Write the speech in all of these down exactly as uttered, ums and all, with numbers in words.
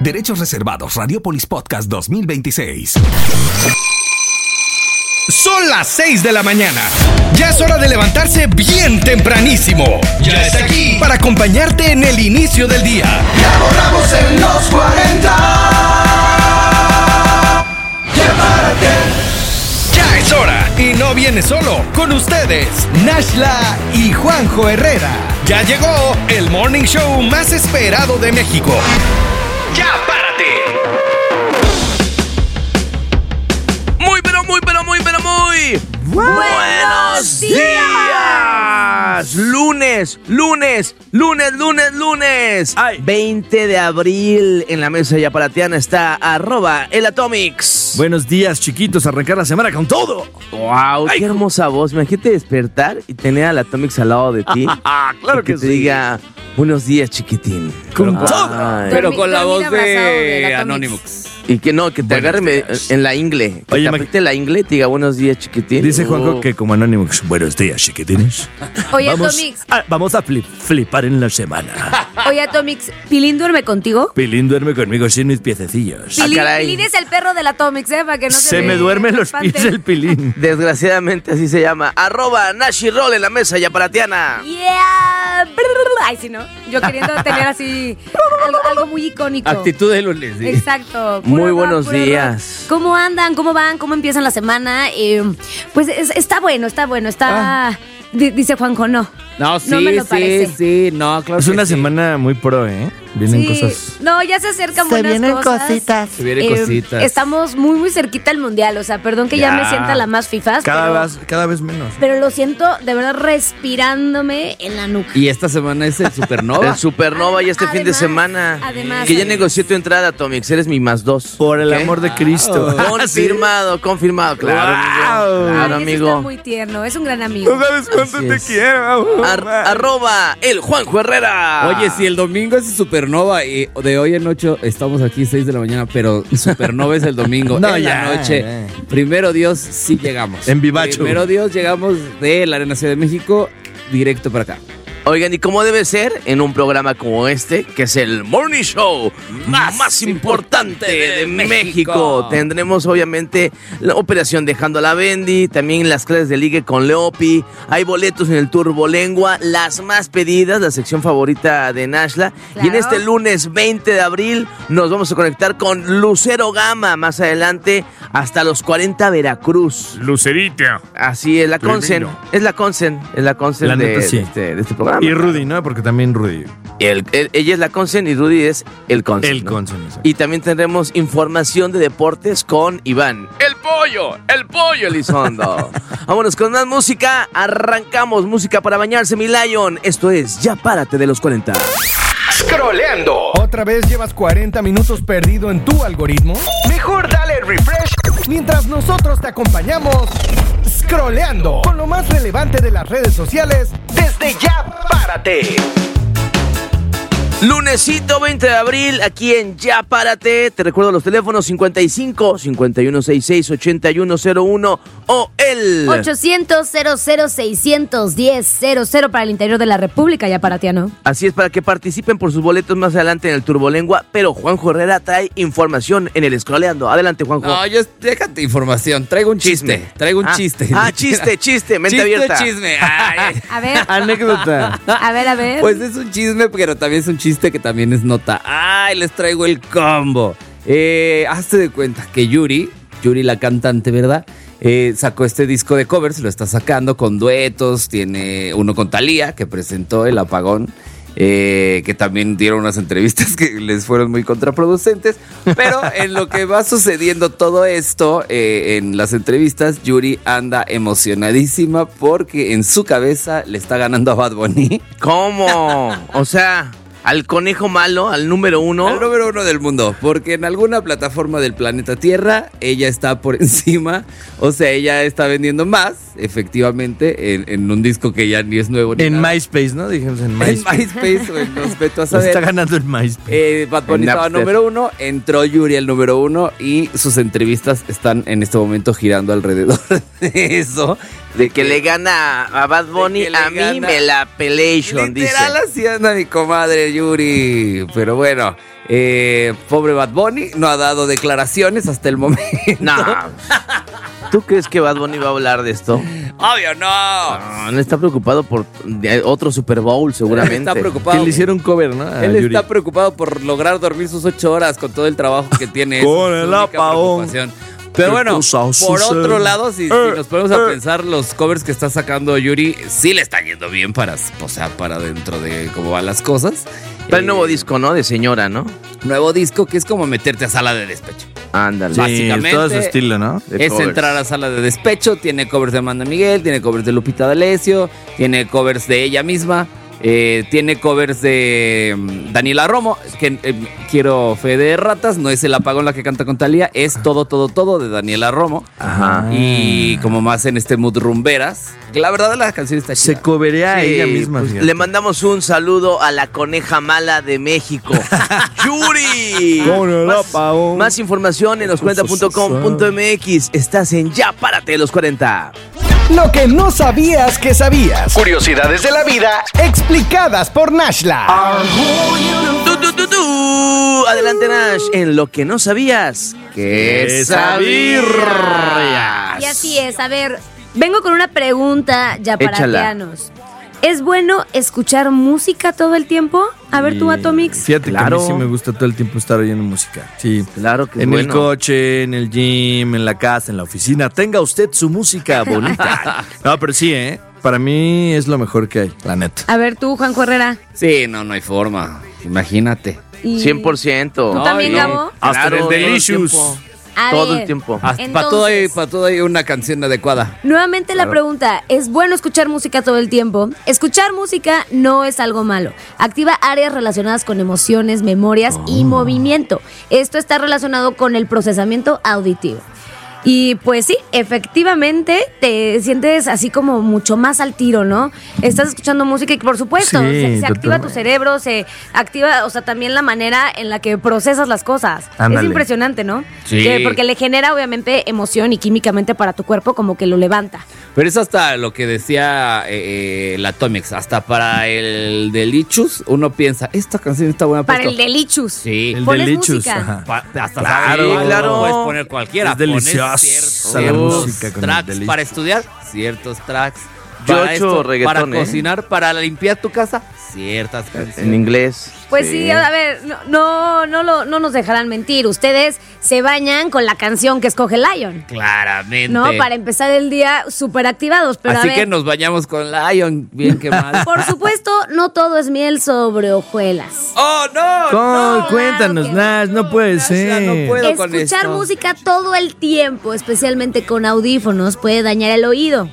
Derechos reservados. Radiopolis Podcast dos mil veintiséis. Son las seis de la mañana. Ya es hora de levantarse bien tempranísimo. Ya está aquí para acompañarte en el inicio del día. Ya borramos en los cuarenta. Ya párate. Ya es hora y no viene solo. Con ustedes, Nashla y Juanjo Herrera. Ya llegó el morning show más esperado de México. ¡Ya párate! Muy, pero muy, pero muy, pero muy... ¡Buenos días! Lunes, lunes, lunes, lunes, lunes. Ay. veinte de abril en la mesa yaparateana está arroba el Atomics. Buenos días, chiquitos, arrancar la semana con todo. Wow, Ay. Qué hermosa voz. Imagínate despertar y tener al Atomics al lado de ti. Claro que, que te sí. diga, buenos días, chiquitín. Con Ay. todo. Pero con la voz de Anonymous. Y que no, que te agarre me, en la ingle. Que Oye, te me... apriete la ingle y te diga buenos días, chiquitín. Dice Juanjo oh. que como Anonymous, buenos días, chiquitines. Oye, vamos Atomix. A, vamos a flip, flipar en la semana. Oye, Atomix, ¿Pilín duerme contigo? Pilín duerme conmigo sin mis piececillos. Pilín, Ah, Pilín es el perro del Atomix, ¿eh? Para que no se, se me duermen los pies el Pilín. Desgraciadamente así se llama. Arroba Nashi Roll en la mesa yaparateana. Yeah. Ay, sí, ¿no? Yo queriendo tener así algo, algo muy icónico. Actitud de lunes. ¿Sí? Exacto. Muy rock, buenos días. Rock. ¿Cómo andan? ¿Cómo van? ¿Cómo empiezan la semana? Eh, pues es, está bueno, está bueno. Está... Ah. D- dice Juanjo, no. No, sí, no me lo sí, parece. sí, no, claro. Es que una sí. semana muy pro, ¿eh? Vienen Sí. cosas. No, ya se acercan Se buenas vienen cosas. cositas. Se vienen Eh, cositas. Estamos muy, muy cerquita al mundial. O sea, perdón que ya, Ya. me sienta la más fifas. Cada, pero, vez, cada vez menos. pero lo siento de verdad respirándome en la nuca. Y esta semana es el Supernova. El Supernova y este Además, fin de semana. además, que ya además. negocié tu entrada, Atomix. Eres mi más dos. Por el ¿Qué? amor de Cristo. Confirmado, confirmado. Claro, Wow. amigo. Claro, Ay, ese amigo. está muy tierno. Es un gran amigo. No sabes cuánto Así te es. quiero. Ar- arroba el Juanjo Herrera. Oye, si el domingo es el Supernova y de hoy en ocho estamos aquí seis de la mañana, pero Supernova es el domingo. No, en ya, la noche. ya. Primero Dios, sí llegamos. En vivacho. Primero Dios, llegamos de la Arena Ciudad de México directo para acá. Oigan, ¿y cómo debe ser en un programa como este, que es el Morning Show más, más importante de México? México? Tendremos obviamente la operación Dejando a la Bendy, también las clases de ligue con Leopi, hay boletos en el Turbolengua, las más pedidas, la sección favorita de Nashla. Claro. Y en este lunes veinte de abril nos vamos a conectar con Lucero Gama, más adelante hasta los cuarenta Veracruz. Lucerita. Así es, la Tremendo. Consen, es la Consen, es la Consen La de, neta, sí. de este, de este programa. Y Rudy, ¿no? Porque también Rudy. El- el- ella es la Consen y Rudy es el Consen. El ¿no? Consen, exacto. Y también tendremos información de deportes con Iván. El pollo, el pollo Elizondo. Vámonos con más música. Arrancamos música para bañarse, mi Lion. Esto es Ya Párate de los cuarenta. Scrolleando. ¿Otra vez llevas cuarenta minutos perdido en tu algoritmo? Mejor dale refresh mientras nosotros te acompañamos scrolleando con lo más relevante de las redes sociales desde Ya Párate. Lunesito veinte de abril, aquí en Ya Párate. Te recuerdo los teléfonos cincuenta y cinco, cincuenta y uno sesenta y seis, ochenta y uno cero uno o el... ochocientos, cero cero, seiscientos diez, cero cero para el interior de la República, ya para ti, ¿no? Así es, para que participen por sus boletos más adelante en el Turbolengua. Pero Juanjo Herrera trae información en el Scrolleando. Adelante, Juanjo. No, yo déjate información. Traigo un chiste. Chisme. Traigo un Ah, chiste. ah, chiste, chiste, mente chiste, abierta. chisme. Ay. A ver, Anécdota. a ver, a ver. Pues es un chisme, pero también es un chiste que también es nota. ¡Ay, les traigo el combo! Eh, hazte de cuenta que Yuri, Yuri la cantante, ¿verdad? Eh, sacó este disco de covers, lo está sacando con duetos, tiene uno con Thalía, que presentó El Apagón, eh, que también dieron unas entrevistas que les fueron muy contraproducentes, pero en lo que va sucediendo todo esto, eh, en las entrevistas, Yuri anda emocionadísima porque en su cabeza le está ganando a Bad Bunny. ¿Cómo? O sea, al conejo malo, al número uno. Al número uno del mundo, porque en alguna plataforma del planeta Tierra ella está por encima, o sea, ella está vendiendo más, efectivamente, en, en un disco que ya ni es nuevo. Ni En nada. MySpace, ¿no? Dijimos en En MySpace. MySpace, o en los veto a saber. Está ganando en MySpace. Eh, Bad Bunny En estaba Napster. número uno, entró Yuri al número uno y sus entrevistas están en este momento girando alrededor de eso. De que le gana a Bad Bunny, le a mí gana. me la pelation, dice. Literal así anda mi comadre Yuri. Pero bueno, eh, pobre Bad Bunny no ha dado declaraciones hasta el momento. No. ¿Tú crees que Bad Bunny va a hablar de esto? Obvio, no. No, él está preocupado por de- otro Super Bowl, seguramente. Está Que preocupado. le hicieron cover, ¿no? A Él Yuri. está preocupado por lograr dormir sus ocho horas con todo el trabajo que tiene. Con Esa es el su única apagón. preocupación. Pero ¿Qué bueno, cosa por sucede? otro lado, si, si Eh, nos ponemos a eh. pensar, los covers que está sacando Yuri, sí le está yendo bien para, o sea, para dentro de cómo van las cosas. Pero el Eh, nuevo disco, ¿no? De señora, ¿no? Nuevo disco que es como meterte a sala de despecho. Ándale. Sí, básicamente, todo su estilo, ¿no? De Es covers. entrar a sala de despecho, tiene covers de Amanda Miguel, tiene covers de Lupita D'Alessio, tiene covers de ella misma, eh, tiene covers de mm, Daniela Romo, que eh, quiero fe de ratas, no es el apagón la que canta con Thalía, es todo, todo, todo de Daniela Romo. Ajá. Y como más en este mood rumberas, que la verdad la canción está Se chida. coberea a Sí, ella misma. pues, fíjate. le mandamos un saludo a la coneja mala de México, Yuri. Con el más, apagón. más información en los cuarenta punto com punto m x. Estás en Ya Párate de los cuarenta. Lo que no sabías que sabías. Curiosidades de la vida explicadas por Nashla. Tu, tu, tu, tu. Adelante, Nash, en lo que no sabías que Que sabías. Y así es, a ver, vengo con una pregunta ya para Échala. pianos. ¿Es bueno escuchar música todo el tiempo? A ver tú, Y Atomix. Fíjate Claro. que a mí sí me gusta todo el tiempo estar oyendo música. Sí. Claro que es En el bueno. coche, en el gym, en la casa, en la oficina. Tenga usted su música bonita. No, pero sí, ¿eh? Para mí es lo mejor que hay, la neta. A ver tú, Juanjo Herrera. Sí, no, no hay forma, imagínate. Y- cien por ciento. ¿Tú también, no. Gabo? Hasta Claro, el todo el Delicious. tiempo. A Todo ver, el tiempo. Para entonces, todo, hay, pa' todo hay una canción adecuada. nuevamente la pregunta, ¿es bueno escuchar música todo el tiempo? Escuchar música no es algo malo. Activa áreas relacionadas con emociones, memorias y movimiento. Esto está relacionado con el procesamiento auditivo. Y pues sí, efectivamente te sientes así como mucho más al tiro, ¿no? Estás escuchando música y por supuesto, Sí, se, se activa tu totalmente. cerebro, se activa, o sea, también la manera en la que procesas las cosas. Ándale. Es impresionante, ¿no? Sí. Que- porque le genera obviamente emoción y químicamente para tu cuerpo como que lo levanta. Pero es hasta lo que decía eh, eh, la Atomics, hasta para el Delicious, uno piensa, esta canción está buena Para esto. el Delicious. Sí. El Pones Delicious. música. Ajá. Pa- hasta Claro, saber, claro. no puedes poner cualquiera. Es deliciosa Pones la ciertos música con el tracks Delicious. para estudiar, ciertos tracks. Yo Para, ocho esto, reggaetón, para ¿eh? cocinar, para limpiar tu casa, ciertas canciones. En inglés. Pues sí, a ver, no, no, no, lo- no nos dejarán mentir. Ustedes se bañan con la canción que escoge Lion, Claramente. ¿no? Para empezar el día súper activados. Pero Así a ver, que nos bañamos con Lion, bien que mal. por supuesto, no todo es miel sobre hojuelas. ¡Oh, no! Con- no. cuéntanos, que Nash, no puede Nash, ser. ya no puedo. con Escuchar esto. música todo el tiempo, especialmente con audífonos, puede dañar el oído.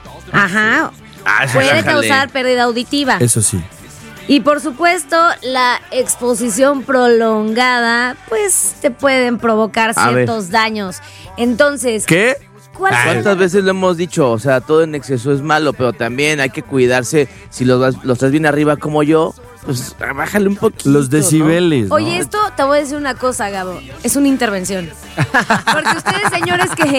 Ajá. Ah, sí, Puede ájale. causar pérdida auditiva. Eso sí. Y por supuesto, la exposición prolongada, pues te pueden provocar A ver. ciertos daños. Entonces, ¿Qué? ¿cuál fue? ¿Cuántas veces lo hemos dicho? O sea, todo en exceso es malo, pero también hay que cuidarse. Si los, vas- los traes bien arriba como yo, pues bájale un poquito. Los decibeles. ¿no? Oye, esto te voy a decir una cosa, Gabo. Es una intervención. Porque ustedes, señores, que.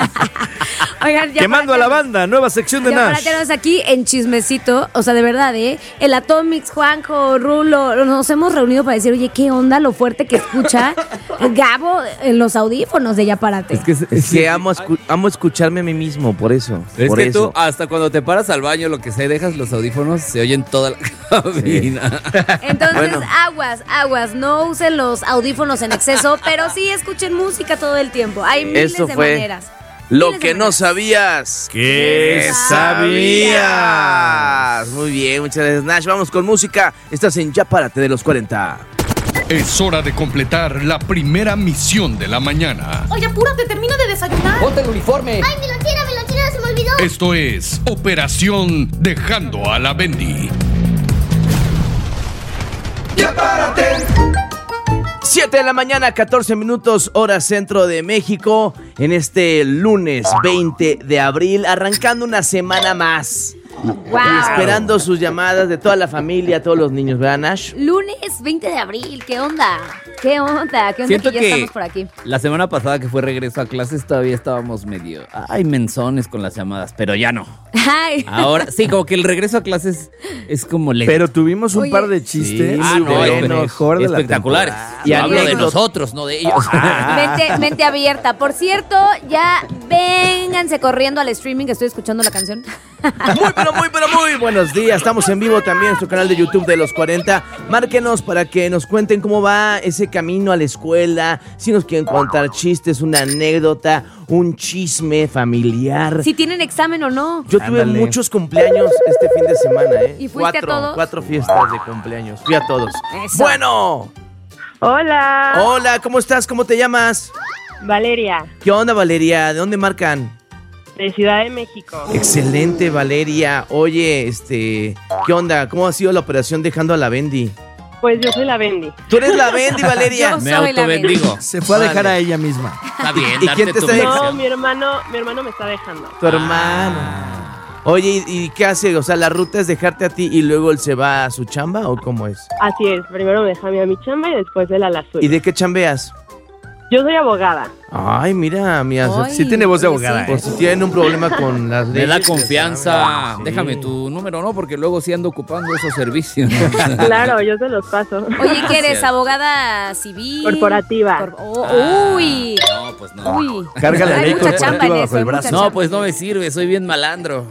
Oigan, ya Quemando a para la terminar- banda, nueva sección de Ya para Nash. tenernos aquí en Chismecito, o sea, de verdad, ¿eh? El Atomix, Juanjo, Rulo, nos hemos reunido para decir, oye, qué onda lo fuerte que escucha Gabo en los audífonos de Ya Párate. Es que, es, Es que amo, escu- amo escucharme a mí mismo, por eso. es por que eso. tú, hasta cuando te paras al baño, lo que sea, y dejas los audífonos, se oyen toda la cabina. Entonces, Bueno. aguas, aguas, no usen los audífonos en exceso, pero sí escuchen música todo el tiempo. Hay miles Esto de fue maneras. Lo Miles de que no maneras. sabías. ¿Qué sabías? Muy bien, muchas gracias, Nash. Vamos con música. Estás en Ya Párate de los cuarenta. Es hora de completar la primera misión de la mañana. Oye, apúrate, termino de desayunar. ¡Ponte el uniforme! ¡Ay, mi lonchera, mi lonchera, se me olvidó! Esto es Operación Dejando a la Bendy. Ya párate. siete de la mañana, catorce minutos, hora centro de México. En este lunes veinte de abril, arrancando una semana más. Wow. Y esperando sus llamadas de toda la familia, todos los niños, ¿verdad, Nash? Lunes veinte de abril, ¿qué onda? ¿Qué onda? ¿Qué onda Siento que ya que estamos por aquí? la semana pasada que fue regreso a clases todavía estábamos medio, ay, menzones con las llamadas, pero ya no. Ay. Ahora, sí, como que el regreso a clases es como lento. Pero tuvimos un Oye. par de chistes. Sí, ah, de no, lo espe- mejor de la espectaculares. temporada. Y hablo de anécdota. nosotros, no de ellos. Mente, mente abierta. Por cierto, ya vénganse corriendo al streaming que estoy escuchando la canción. Muy, pero muy, pero muy buenos días. Estamos en vivo también en nuestro canal de YouTube de los cuarenta. Márquenos para que nos cuenten cómo va ese camino a la escuela. Si nos quieren contar chistes, una anécdota, un chisme familiar. Si tienen examen o no. Yo tuve Ándale. muchos cumpleaños este fin de semana, ¿eh? ¿Y fuiste a cuatro, todos? Cuatro fiestas de cumpleaños. Fui a todos. Eso. Bueno. Hola, Hola, ¿cómo estás? ¿Cómo te llamas? Valeria, ¿Qué onda, Valeria? ¿De dónde marcan? de Ciudad de México. Excelente, Valeria. Oye, este, ¿qué onda? ¿Cómo ha sido la operación dejando a la Bendy? Pues yo soy la Bendy. Tú eres la Bendy, Valeria. Yo Me soy la autobendigo. Se fue a dejar Vale. a ella misma. Está bien, ¿Y darte quién te tu está No, bendición. mi hermano, mi hermano me está dejando. Tu hermano. Oye, ¿y, y qué hace? O sea, ¿la ruta es dejarte a ti y luego él se va a su chamba o cómo es? Así es, primero me deja a mí a mi chamba y después él a la suya. ¿Y de qué chambeas? Yo soy abogada. Ay, mira, mi aso- Ay, Sí tiene voz de oye, abogada, sí. Por si tienen un problema con las Me leyes. da les confianza. hablan. Déjame Sí. tu número, ¿no? Porque luego sí ando ocupando esos servicios. Claro, yo se los paso. Oye, ¿qué eres? Gracias. ¿Abogada civil? Corporativa. Cor- oh, uy. No, pues no. Uy. Cárgale Hay ahí mucha chamba corporativa en bajo eso, el hay brazo. mucha No, chamba. pues no me sirve, soy bien malandro.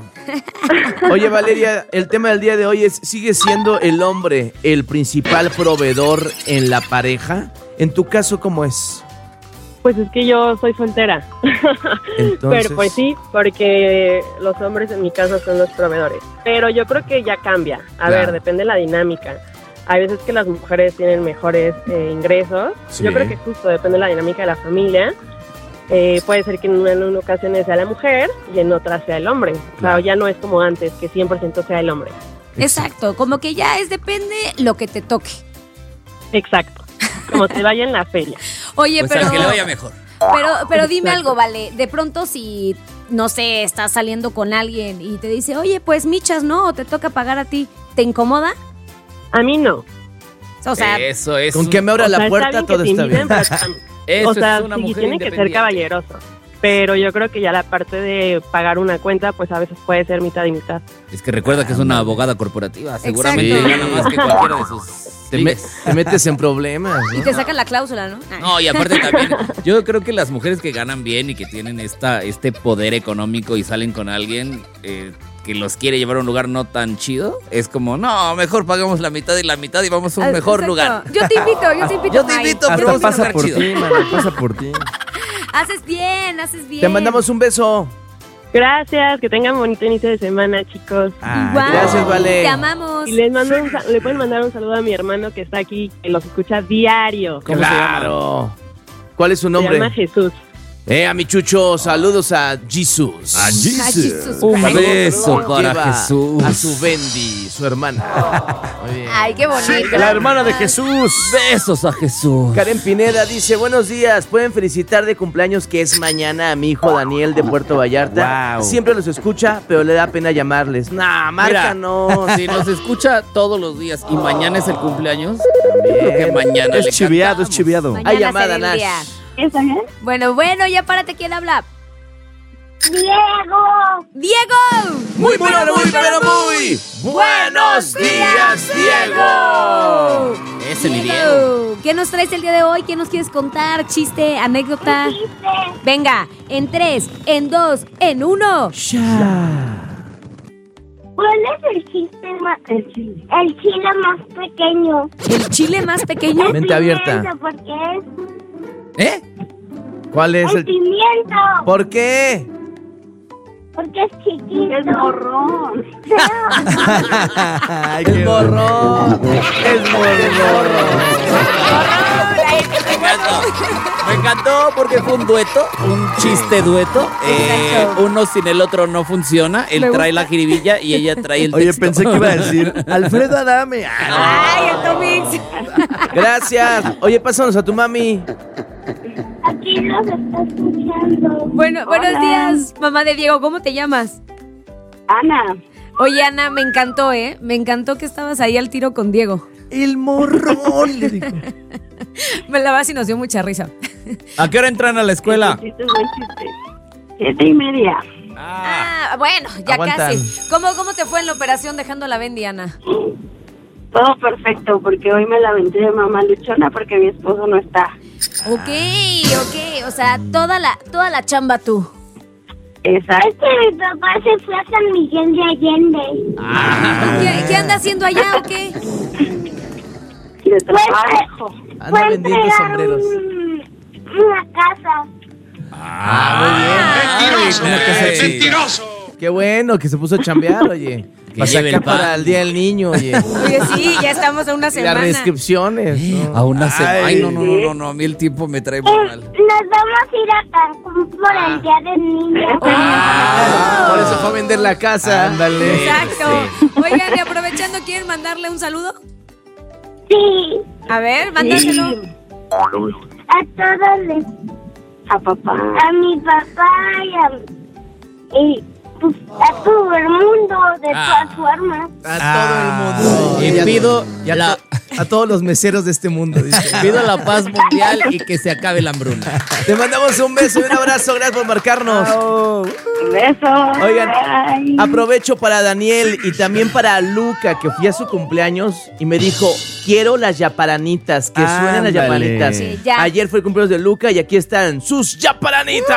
Oye, Valeria, el tema del día de hoy es, ¿sigue siendo el hombre el principal proveedor en la pareja? En tu caso, ¿cómo es? Pues es que yo soy soltera. Entonces- Pero pues sí, porque los hombres en mi casa son los proveedores. Pero yo creo que ya cambia. A Claro. ver, depende de la dinámica. Hay veces que las mujeres tienen mejores eh, ingresos. Sí. Yo creo que justo depende de la dinámica de la familia. Eh, puede ser que en una, en una ocasión sea la mujer y en otra sea el hombre. O sea, ya no es como antes, que cien por ciento sea el hombre. Exacto, como que ya es depende lo que te toque. Exacto. Como te vaya en la feria. Oye, Pues pero, al que le vaya mejor. pero pero dime Exacto. algo, vale. De pronto si, no sé, estás saliendo con alguien y te dice, oye, pues michas, ¿no? O te toca pagar a ti. ¿Te incomoda? A mí no. O sea, Eso es. Con un- que me abra O sea, la puerta, bien que todo te está bien. inviten, pero tam- Eso o sea, es una sí, mujer tiene que ser independiente. caballeroso. Pero yo creo que ya la parte de pagar una cuenta, pues a veces puede ser mitad y mitad. Es que recuerda que es una abogada corporativa. Seguramente Exacto. gana más que cualquiera de sus. Te, me- ligues. te metes en problemas, y ¿no? te sacan la cláusula, ¿no? Ah. No, y aparte también, yo creo que las mujeres que ganan bien y que tienen esta, este poder económico y salen con alguien eh, que los quiere llevar a un lugar no tan chido, es como, no, mejor pagamos la mitad y la mitad y vamos a un Ah, mejor exacto. lugar. Yo te invito, yo te invito. Yo te May. invito, pero Hasta vamos a un pasa lugar por chido. ti, mano, pasa por ti. Haces bien, haces bien. Te mandamos un beso. Gracias, que tengan bonito inicio de semana, chicos. Ah, Igual. gracias, Vale. Te amamos. Y les mando un sa- le pueden mandar un saludo a mi hermano que está aquí, que los escucha diario. ¿Cómo se llama? Claro. ¿Cuál es su Se llama nombre? Jesús. Eh, a mi Chucho, saludos a Jesus. A Ay, Jesus. Jesús. Un Ay, beso para Lleva Jesús. A su Bendy, su hermana. Muy bien. Ay, qué bonito. La hermana de Jesús. Besos a Jesús. Karen Pineda dice, buenos días, pueden felicitar de cumpleaños que es mañana a mi hijo Daniel de Puerto Vallarta. Wow. Siempre los escucha, pero le da pena llamarles. Nah, márcanos. Si nos escucha todos los días y mañana es el cumpleaños, También. creo que mañana le Es chiviado, cantamos. es chiviado. Mañana Hay llamada, será el Nash. día. ¿Eso es? Bueno, bueno, ya párate, ¿quién habla? ¡Diego! ¡Diego! Muy, pero muy, pero muy. Buenos días, Diego. Ese mi Diego. Diego, ¿qué nos traes el día de hoy? ¿Qué nos quieres contar? ¿Chiste? ¿Anécdota? ¿Viste? Venga, en tres, en dos, en uno. ¿Cuál es el chiste más... El chile. El chile más pequeño. ¿El chile más pequeño? Mente abierta. Pimiento, porque es ¿Eh? ¿Cuál es el el...? pimiento. ¿Por qué? Porque es chiquito. Es morrón. Ay, Es qué morrón. Es morrón. Me encantó. Me encantó porque fue un dueto, un chiste dueto. Eh, Exacto. uno sin el otro no funciona. Él Me trae gusta. la jiribilla y ella trae el Oye, texto. pensé que iba a decir Alfredo Adame. Ah, ¡Ay, el Tomix! Gracias. Oye, pásanos a tu mami. Aquí los está escuchando. Bueno, buenos Hola. días, mamá de Diego. ¿Cómo te llamas? Ana. Oye, Ana, me encantó, ¿eh? Me encantó que estabas ahí al tiro con Diego. El morrón, le dijo. Me la vas y nos dio mucha risa. ¿A qué hora entran a la escuela? Siete y media. Ah, bueno, ya Aguantan. casi. ¿Cómo, ¿Cómo te fue en la operación dejando la Bendy, Ana? Todo perfecto, porque hoy me la aventé de mamá luchona porque mi esposo no está. Ok, ok. O sea, toda la, toda la chamba tú. Exacto. Mi papá se fue a San Miguel de Allende. ¿Qué, qué anda haciendo allá o qué? De trabajo. Anda Fue a vendiendo entregar sombreros. un- una casa. Ah, muy bien. Una casa Ay, chica. ¡Mentiroso! Qué bueno que se puso a chambear, oye. Que Para lleve sacar el pan. para el Día del Niño, oye. Oye, sí, ya estamos a una Y las semana. restricciones. ¿no? A una semana. Ay. Ay, no, no, no, no, no. A mí el tiempo me trae muy Eh, mal. nos vamos a ir a Cancún por el Día del Niño. Ah, por eso fue a vender la casa. Ándale. Exacto. Oigan, y aprovechando, ¿quieren mandarle un saludo? Sí. A ver, mándaselo. A todos les... A papá. A mi papá y a... Y, pues, a todo el mundo, de Ah. todas formas. A todo el mundo. Y a- pido y a, la- to- a todos los meseros de este mundo. dice. Pido la paz mundial y que se acabe la hambruna. Te mandamos un beso y un abrazo. Gracias por marcarnos. Un beso. Oigan, Bye. aprovecho para Daniel y también para Luca, que fui a su cumpleaños y me dijo, quiero las yaparanitas, que suenen las Ándale. yaparanitas. Sí, ya. Ayer fue el cumpleaños de Luca y aquí están sus yaparanitas.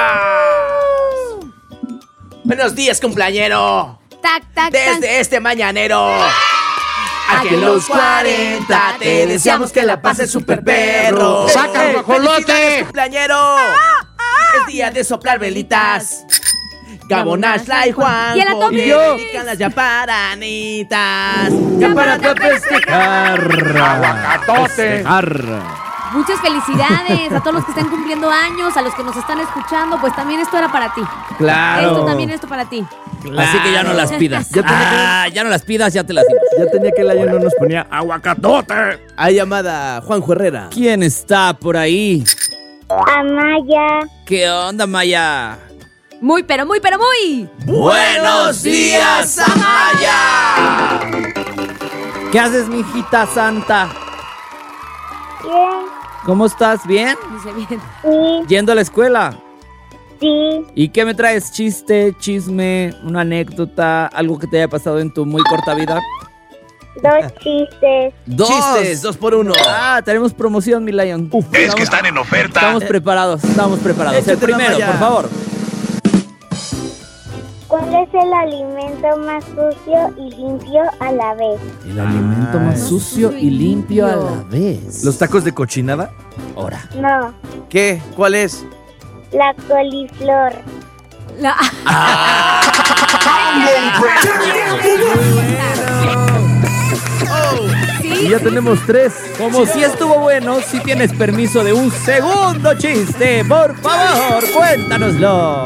Buenos días, cumpleañero. Tac, tac, tac. Desde este mañanero. Aquí en los cuarenta te deseamos que la pases super perro. ¡Saca el guajolote! ¡Felicidades, cumpleañero! Es día de soplar velitas. Gabonazla y Juan. Y el Atomic. Y yo. Dedican las yaparanitas. Ya para que festejar. ¡Aguacatote! Festejar. Muchas felicidades a todos los que están cumpliendo años, a los que nos están escuchando. Pues también esto era para ti. Claro. Esto también esto para ti. Así que ya no las pidas. Ya tenía que- Ah, ya no las pidas, ya te las dimos. Ya tenía que el año no nos ponía aguacatote. Hay llamada Juanjo Herrera. ¿Quién está por ahí? Amaya. ¿Qué onda, Maya? Muy, pero muy, pero muy. ¡Buenos días, Amaya! ¿Qué haces, mijita santa? Bien. ¿Cómo estás? ¿Bien? Dice bien. Sí. ¿Yendo a la escuela? Sí. ¿Y qué me traes? ¿Chiste, chisme, una anécdota, algo que te haya pasado en tu muy corta vida? Dos chistes. ¡Dos! Chistes, dos por uno. Ah, tenemos promoción, mi Lion. Uf, Es que están en oferta. Estamos preparados, estamos preparados. El Échatela, primero, Maya. por favor. ¿Cuál es el alimento más sucio y limpio a la vez? El alimento más sucio y limpio a la vez. ¿Los tacos de cochinada? Ahora. No. ¿Qué? ¿Cuál es? La coliflor. La- Y Sí, ya tenemos tres. Como si estuvo bueno, si tienes permiso de un segundo chiste, por favor, cuéntanoslo.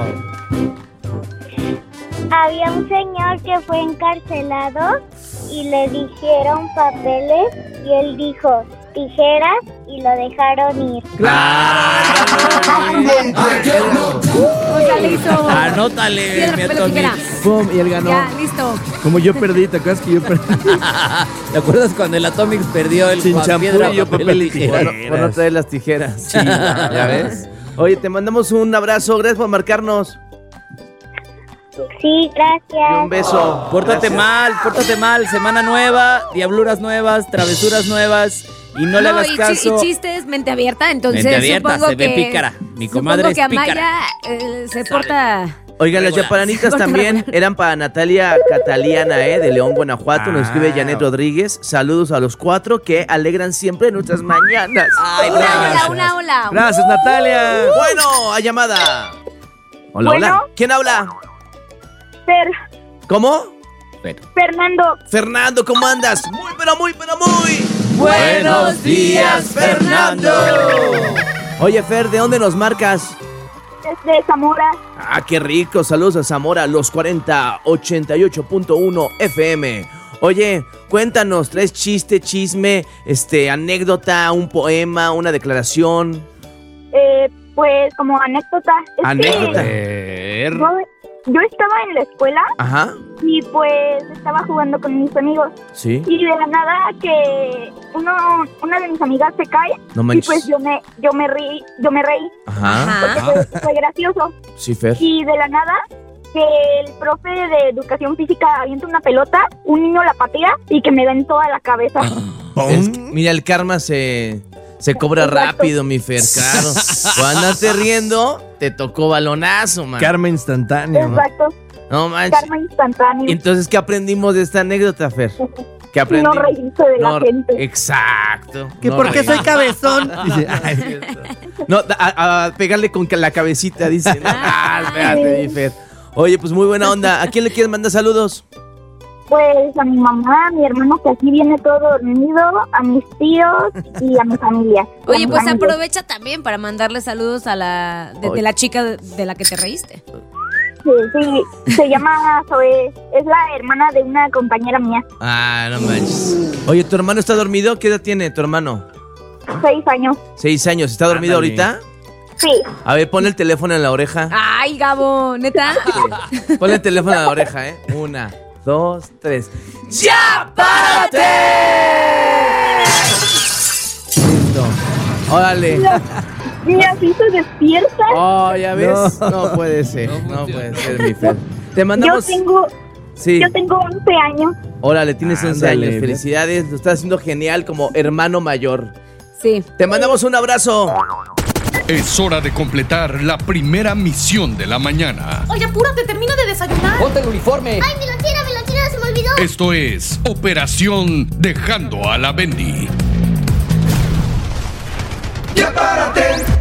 Había un señor que fue encarcelado y le dijeron papeles y él dijo tijeras y lo dejaron ir. o sea, le hizo. Anótale, Piedra, mi papel o Atomic. tijera. Pum, y él ganó. Ya, listo. Como yo perdí, ¿te acuerdas que yo perdí? ¿Te acuerdas cuando el Atomic perdió el Sin Juan champú Piedra, y yo papel y tijera? tijera. Por no, por no traer las tijeras. ¿Ya ves? Oye, te mandamos un abrazo. Gracias por marcarnos. Sí, gracias. Y un beso. Pórtate mal, pórtate mal. Semana nueva, diabluras nuevas, travesuras nuevas. Y no, le hagas y, chi- caso. y chistes, mente abierta. Entonces, Mente abierta, supongo se ve que. pícara. Mi supongo comadre es que Amaya pícara. eh, se porta. Oigan, las Regular. yaparanitas Corta también regular. eran para Natalia Cataliana, ¿eh? De León, Guanajuato. Nos escribe Ah. Janet Rodríguez. Saludos a los cuatro que alegran siempre nuestras mañanas. Ay, Una gracias. ola, una ola. Gracias, Natalia. Bueno, a llamada. Hola, Bueno. hola. ¿Quién habla? Fer, ¿Cómo? Pero- Fernando, Fernando, ¿cómo andas? Muy, pero muy, pero muy. Buenos días, Fernando. Oye, Fer, ¿de dónde nos marcas? desde Zamora. Ah, qué rico. Saludos a Zamora, los cuarenta, ochenta y ocho punto uno F M. Oye, cuéntanos, ¿traes chiste, chisme, este, anécdota, un poema, una declaración? Eh, pues como anécdota. Es Anécdota. que yo, yo estaba en la escuela Ajá. y pues estaba jugando con mis amigos. Sí. Y de la nada que uno, una de mis amigas se cae. No y manches. pues yo me, yo me reí, yo me reí. Ajá. Porque fue, fue gracioso. Sí, Fer. Y de la nada que el profe de educación física avienta una pelota, un niño la patea y que me da en toda la cabeza. Es que, mira, el karma se, se cobra Exacto. rápido, mi Fer, claro. Cuando andaste riendo, te tocó balonazo, man. Karma instantáneo. ¿no? Exacto. No manches. Karma instantáneo. ¿Y entonces qué aprendimos de esta anécdota, Fer? ¿Qué No aprendimos? reírse de la No, gente. Exacto. ¿Que No por qué soy reírse. cabezón? Dice, ay, No, a, a pegarle con la cabecita, dice. No, ah, espérate, mi Fer. Oye, pues muy buena onda. ¿A quién le quieres mandar saludos? Pues a mi mamá, a mi hermano que aquí viene todo dormido, a mis tíos y a mi familia. Oye, A pues mis amigos. aprovecha también para mandarle saludos a la de, de la chica de, de la que te reíste. Sí, sí, se llama Zoe, es la hermana de una compañera mía, Ah, no manches. Oye, ¿tu hermano está dormido? ¿Qué edad tiene tu hermano? seis años. Seis años. ¿Está dormido Ándale. ahorita? Sí, A ver, ponle el teléfono en la oreja. Ay, Gabo, ¿neta? Ponle el teléfono en la oreja, ¿eh? Una, dos, tres. ¡Ya, párate! Listo. Órale. mira, si se despierta. Oh, ya ves. No, No. puede ser. No puede ser, mi Fer. Te Yo mandamos. tengo, Sí. yo tengo once años. Órale, tienes once Ándale. años. Felicidades. Lo estás haciendo genial como hermano mayor. Sí. Te mandamos un abrazo. Es hora de completar la primera misión de la mañana. Oye, apúrate, termina de desayunar. Ponte el uniforme. ¡Ay, mi lonchera, mi lonchera, se me olvidó! Esto es Operación Dejando a la Bendy. Ya párate.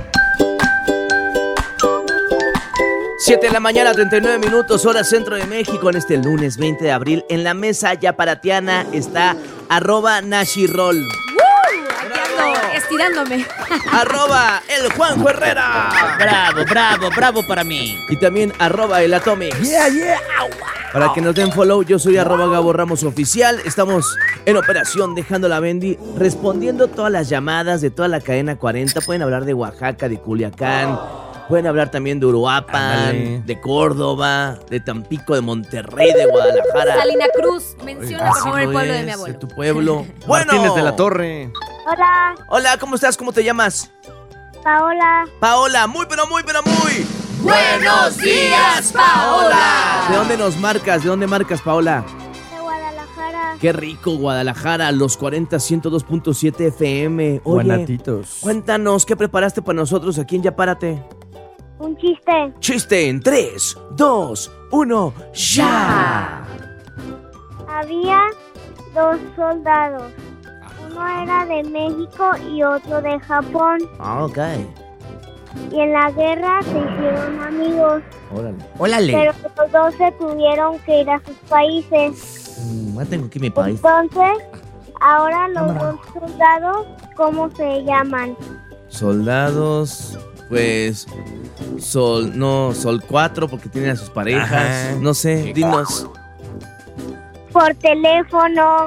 siete de la mañana, treinta y nueve minutos, hora centro de México, en este lunes veinte de abril. En la mesa yaparatiana está arroba Nashirol, Aquí ando, estirándome. arroba el Juanjo Herrera. Bravo, bravo, bravo para mí. Y también arroba el Atomics. yeah, yeah. Para que nos den follow, yo soy arroba Gabo Ramos Oficial. Estamos en Operación Dejando la Bendy, respondiendo todas las llamadas de toda la cadena cuarenta. Pueden hablar de Oaxaca, de Culiacán, pueden hablar también de Uruapan, Ándale. de Córdoba, de Tampico, de Monterrey, de Guadalajara. Salina Cruz, menciona por favor el Así pueblo no de mi es, abuelo. de tu pueblo. Bueno. Martínez de la Torre. Hola, Hola, ¿cómo estás? ¿Cómo te llamas? Paola, Paola, muy pero muy pero muy. ¡Buenos días, Paola! ¿De dónde nos marcas? ¿De dónde marcas, Paola? de Guadalajara. Qué rico, Guadalajara, los cuarenta, ciento dos punto siete F M. Oye, Guanatitos. cuéntanos, ¿qué preparaste para nosotros aquí en Ya Párate? Un chiste. Chiste en tres, dos, uno, ya. Había dos soldados. Uno era de México y otro de Japón. Ah, ok. Y en la guerra se hicieron amigos. Órale. Órale. Pero los dos se tuvieron que ir a sus países. Mm, ya tengo aquí mi país. Entonces, ahora los dos soldados, ¿cómo se llaman? Soldados, pues, Sol, no, Sol cuatro porque tienen a sus parejas. Ajá. No sé, dinos. Por teléfono.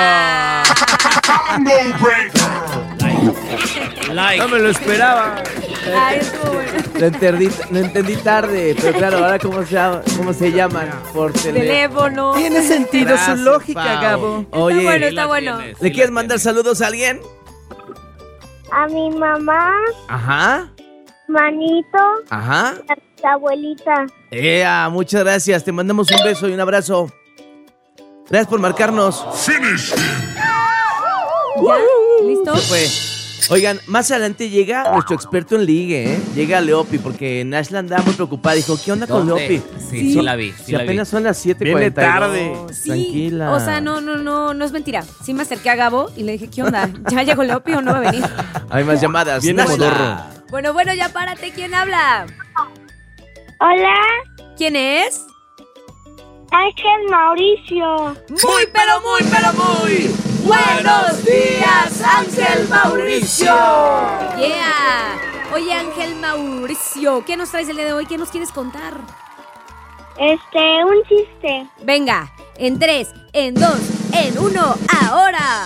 No me lo esperaba. Ay, estuvo bueno. Lo entendí, lo entendí tarde, pero claro, ahora cómo se, cómo se llaman por teléfono. Teléfono. Tiene sentido Gracias, su lógica, Pau. Gabo. Está Oye, bueno, está bueno. ¿le quieres mandar saludos a alguien? A mi mamá, Ajá, manito, ajá. y a mi abuelita. Ea, muchas gracias. Te mandamos un beso y un abrazo. Gracias por marcarnos. ¿Ya? ¿Listo? Se fue. Oigan, más adelante llega nuestro experto en ligue, ¿eh? Llega Leopi, porque Nashla andaba muy preocupada. Dijo, ¿qué onda con ¿Dónde? Leopi? Sí, sí la vi, sí Si la vi. apenas son las siete Viene cuarenta y dos. tarde. Sí, Tranquila. o sea, no, no, no, no es mentira. Sí me acerqué a Gabo y le dije, ¿qué onda? ¿Ya llegó Leopi o no va a venir? Hay más llamadas. Viene Nashla. modorro. Bueno, bueno, ya párate. ¿Quién habla? Hola, ¿Quién es? Ángel Mauricio. Muy, pero muy, pero muy. ¡Buenos días, Ángel Mauricio! Yeah. Oye, Ángel Mauricio, ¿qué nos traes el día de hoy? ¿Qué nos quieres contar? Este, un chiste. Venga, en tres, en dos, en uno, ahora.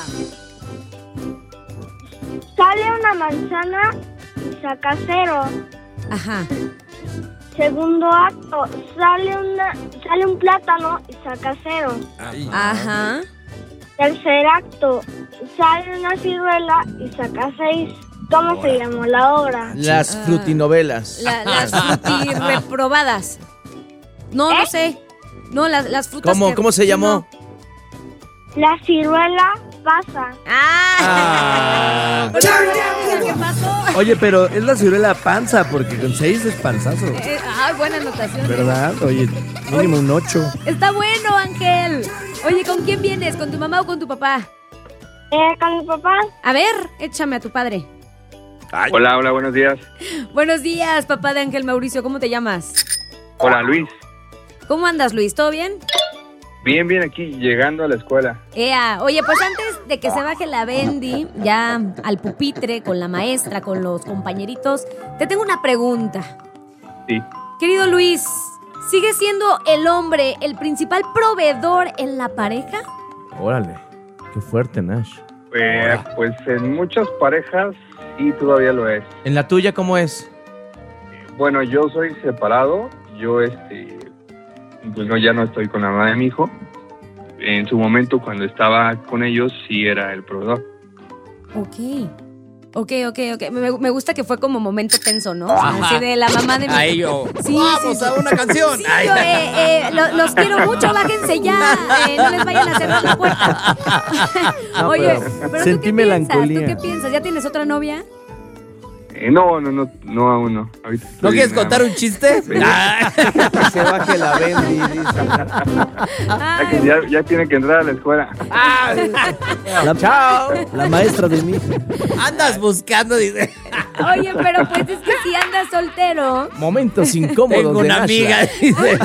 Sale una manzana y saca cero. Ajá. Segundo acto, sale una, sale un plátano y saca cero. Ajá. Tercer acto, sale una ciruela y saca seis. ¿Cómo se llamó la obra? Las Ah. frutinovelas. La- las frutirreprobadas. No, no ¿Eh? sé. No, las, las frutas. ¿Cómo, que- ¿Cómo se llamó? La ciruela pasa. ¡Ah! ¿Qué pasó? Oye, pero es la ciruela panza, porque con seis es panzazo. Eh, ah, buena anotación. ¿Verdad? Oye, mínimo un ocho. Está bueno, Ángel. Oye, ¿con quién vienes? ¿Con tu mamá o con tu papá? Eh, con mi papá. A ver, échame a tu padre. Hola, hola, buenos días. Buenos días, papá de Ángel Mauricio. ¿Cómo te llamas? Hola, Luis. ¿Cómo andas, Luis? ¿Todo bien? Bien, bien, aquí, llegando a la escuela. Ea, oye, pues antes de que se baje la Bendy ya al pupitre con la maestra, con los compañeritos, te tengo una pregunta. Sí. Querido Luis, ¿sigue siendo el hombre el principal proveedor en la pareja? Órale, qué fuerte, Nash. Eh, pues en muchas parejas sí todavía lo es. ¿En la tuya cómo es? Bueno, yo soy separado. Yo, este, pues no, ya no estoy con la mamá de mi hijo. En su momento, cuando estaba con ellos, sí era el proveedor. Ok. Ok, ok, ok. Me, me gusta que fue como momento tenso, ¿no? Así de la mamá de mi... Ahí yo. Sí, Vamos sí, a sí. una canción. Sí, Ay. yo, eh, eh, lo- los quiero mucho, bájense ya. Eh, no les vayan a cerrar la puerta. No, Oye, pero pero, ¿tú sentí qué melancolía. piensas? ¿Tú qué piensas? ¿Ya tienes otra novia? Eh, no, no, no, no aún no. Ahorita ¿No estoy quieres nada contar más. un chiste? Ah. Que se baje la Bendy, dice. Ya, que ya, ya tiene que entrar a la escuela. La, ¡Chao! La maestra de mi hija. Andas buscando, dice. Oye, pero pues es que si andas soltero... Momentos incómodos Tengo de una Nash. amiga, dice.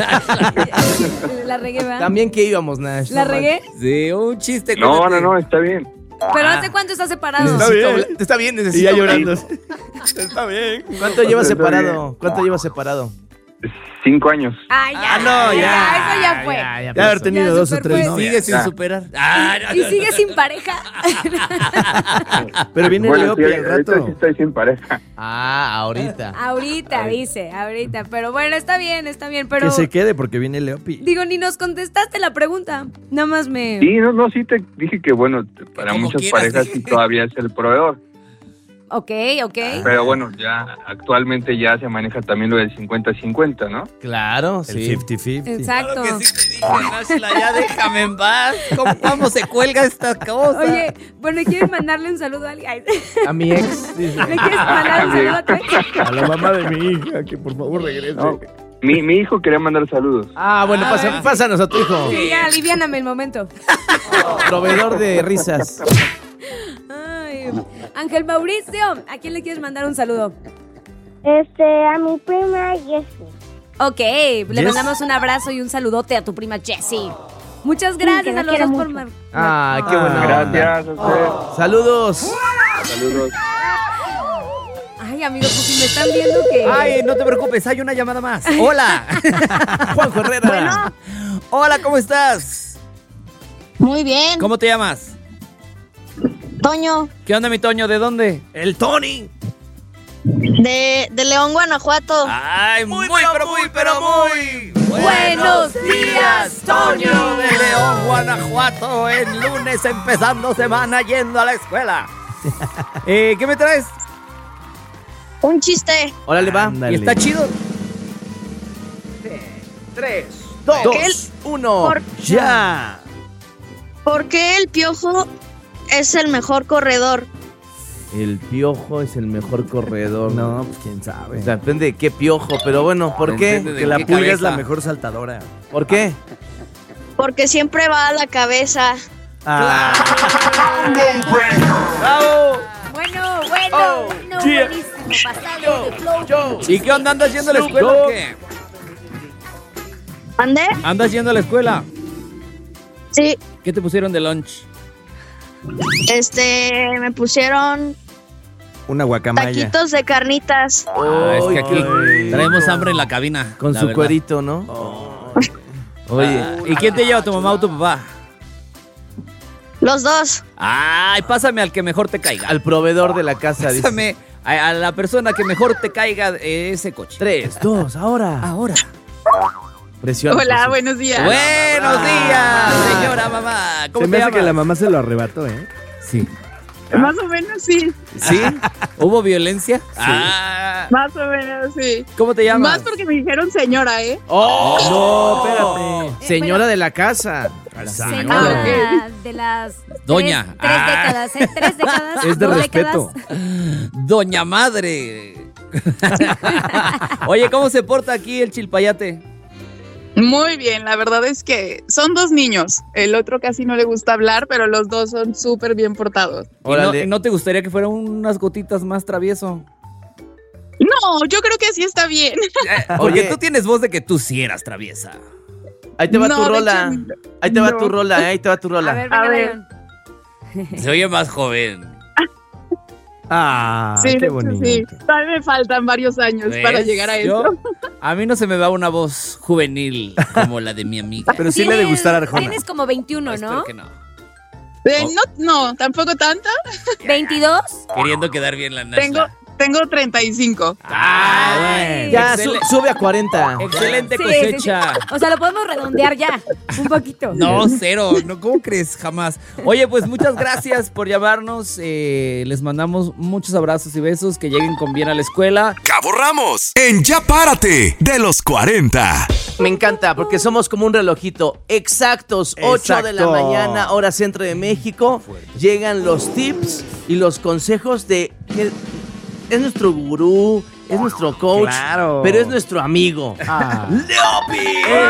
La regué, ¿va? También que íbamos, Nash. ¿La no regué? Sí, un chiste. No, cuéntate. no, no, está bien. ¿Pero hace cuánto estás separado? Necesito hablar- Está bien, necesito Y ya hablar. llorando. Está bien. ¿Cuánto llevas Está separado? ¿Cuánto llevas separado? Cinco años. Ay, ya, Ah, no, ya. Eso ya fue. Ya haber tenido Ya, dos o súper tres fue. novias. Sigue sin Ya. superar. Ah, no, ¿Y no, sigue sin pareja? Pero viene Bueno, Leopi sí, al ahorita sí rato. estoy sin pareja. Ah, ahorita. Ahorita, dice, ahorita. Pero bueno, está bien, está bien. Pero Que se quede porque viene Leopi. digo, ni nos contestaste la pregunta. Nada más me... Sí, no, no, sí te dije que, bueno, para como muchas quieras, parejas dije. sí todavía es el proveedor. Ok, ok. Pero bueno, ya actualmente ya se maneja también lo del cincuenta cincuenta, ¿no? Claro, El sí. cincuenta cincuenta. Exacto. Claro que sí te dije, Nashla, ya déjame en paz. ¿Cómo, cómo se cuelga esta cosa? Oye, bueno, ¿quieres mandarle un saludo a alguien? Ay, A mi ex, dice. ¿le quieres mandar un saludo a tu ex? A la mamá de mi hija, que por favor regrese. No, mi, mi hijo quería mandar saludos. Ah, bueno, pasa- pásanos a tu hijo. Sí, ya, aliviáname el momento. Proveedor de risas. Ay, Ángel Mauricio, ¿a quién le quieres mandar un saludo? Este, a mi prima Jessie. Ok, le Yes. mandamos un abrazo y un saludote a tu prima Jessie. Muchas que gracias la a los quiero dos por... mucho. mar- Ah, qué buena onda. Gracias a usted. Saludos. Saludos. Ay, amigos, pues si me están viendo que... Ay, no te preocupes, hay una llamada más. Hola. Juanjo Herrera. Hola, ¿cómo estás? Muy bien. ¿Cómo te llamas? Toño, ¿Qué onda, mi Toño? ¿De dónde? El Tony. de, de León, Guanajuato. Ay, muy, pero muy, pero muy. Buenos días, Toño. De León, Guanajuato, en lunes empezando semana yendo a la escuela. Eh, ¿Qué me traes? Un chiste. Órale, va. Ándale. ¿Y está chido? Tres, dos, Él- uno. por- ¡Ya! ¿Por qué el piojo es el mejor corredor? El piojo es el mejor corredor. No, pues quién sabe. Depende de qué piojo, pero bueno, ¿por qué? Depende de Que la qué pulga es cabeza. la mejor saltadora. ¿Por qué? Porque siempre va a la cabeza. Ah, ¡Bravo! Bueno, bueno, Oh, bueno, yeah. buenísimo, pasado de flow. ¿Y qué onda? ¿Andas yendo a la escuela o qué? ¿Ande? ¿Andas yendo a la escuela? Sí, ¿Qué te pusieron de lunch? este, me pusieron una guacamaya. taquitos de carnitas. Ah, es que aquí Ay, traemos hambre en la cabina. Con la su verdad. cuerito, ¿no? Oye, Ah, ¿y quién te lleva, tu mamá o tu papá? Los dos. Ay, pásame al que mejor te caiga. Al proveedor de la casa, dice. Pásame A, a la persona que mejor te caiga ese coche. Tres, dos, ahora. Ahora. Presión. Hola, buenos días. Buenos días, señora mamá. ¿Cómo Se me te hace llamas? que la mamá se lo arrebató, ¿eh? Sí. Más o menos, sí. ¿Sí? ¿Hubo violencia? Sí. Ah. Más o menos, sí. ¿Cómo te llamas? Más porque me dijeron señora, ¿eh? ¡Oh! No, espérate. Señora de la casa. Señora de las Doña. tres, tres Ah. décadas, ¿eh? Tres décadas. Es de dos respeto. décadas. Doña madre. Oye, ¿cómo se porta aquí el chilpayate? Muy bien, la verdad es que son dos niños. El otro casi no le gusta hablar, pero los dos son súper bien portados. ¿Y no, y no te gustaría que fueran unas gotitas más travieso? No, yo creo que así está bien. Porque Oye. tú tienes voz de que tú sí eras traviesa. Ahí te va No, tu de rola. hecho, Ahí te va no. tu rola, ahí te va tu rola. A ver, A venga, ver. venga. Se oye más joven. Ah, sí, de qué hecho, bonito. sí. Todavía me faltan varios años ¿Ves? para llegar a Yo- eso. A mí no se me va una voz juvenil como la de mi amiga. Pero sí le de Tienes- gustar a Arjona. Tienes como veintiuno, Espero ¿no? que no. Eh, no, no, tampoco tanta. ¿veintidós? Queriendo quedar bien la Nashla. Tengo, tengo treinta y cinco. Ah, Ya, su- Excel- sube a cuarenta. Excelente Sí, sí, sí. cosecha. O sea, lo podemos redondear ya, un poquito. No, cero. No, ¿cómo crees? Jamás. Oye, pues muchas gracias por llamarnos. Eh, les mandamos muchos abrazos y besos. Que lleguen con bien a la escuela. Cabo Ramos, en Ya Párate, de los cuarenta. Me encanta porque somos como un relojito. Exactos, ocho de la Exacto. mañana, hora centro de México. Llegan los tips y los consejos de... que es nuestro gurú, es nuestro coach, Claro. pero es nuestro amigo. Ah. ¡Leopi!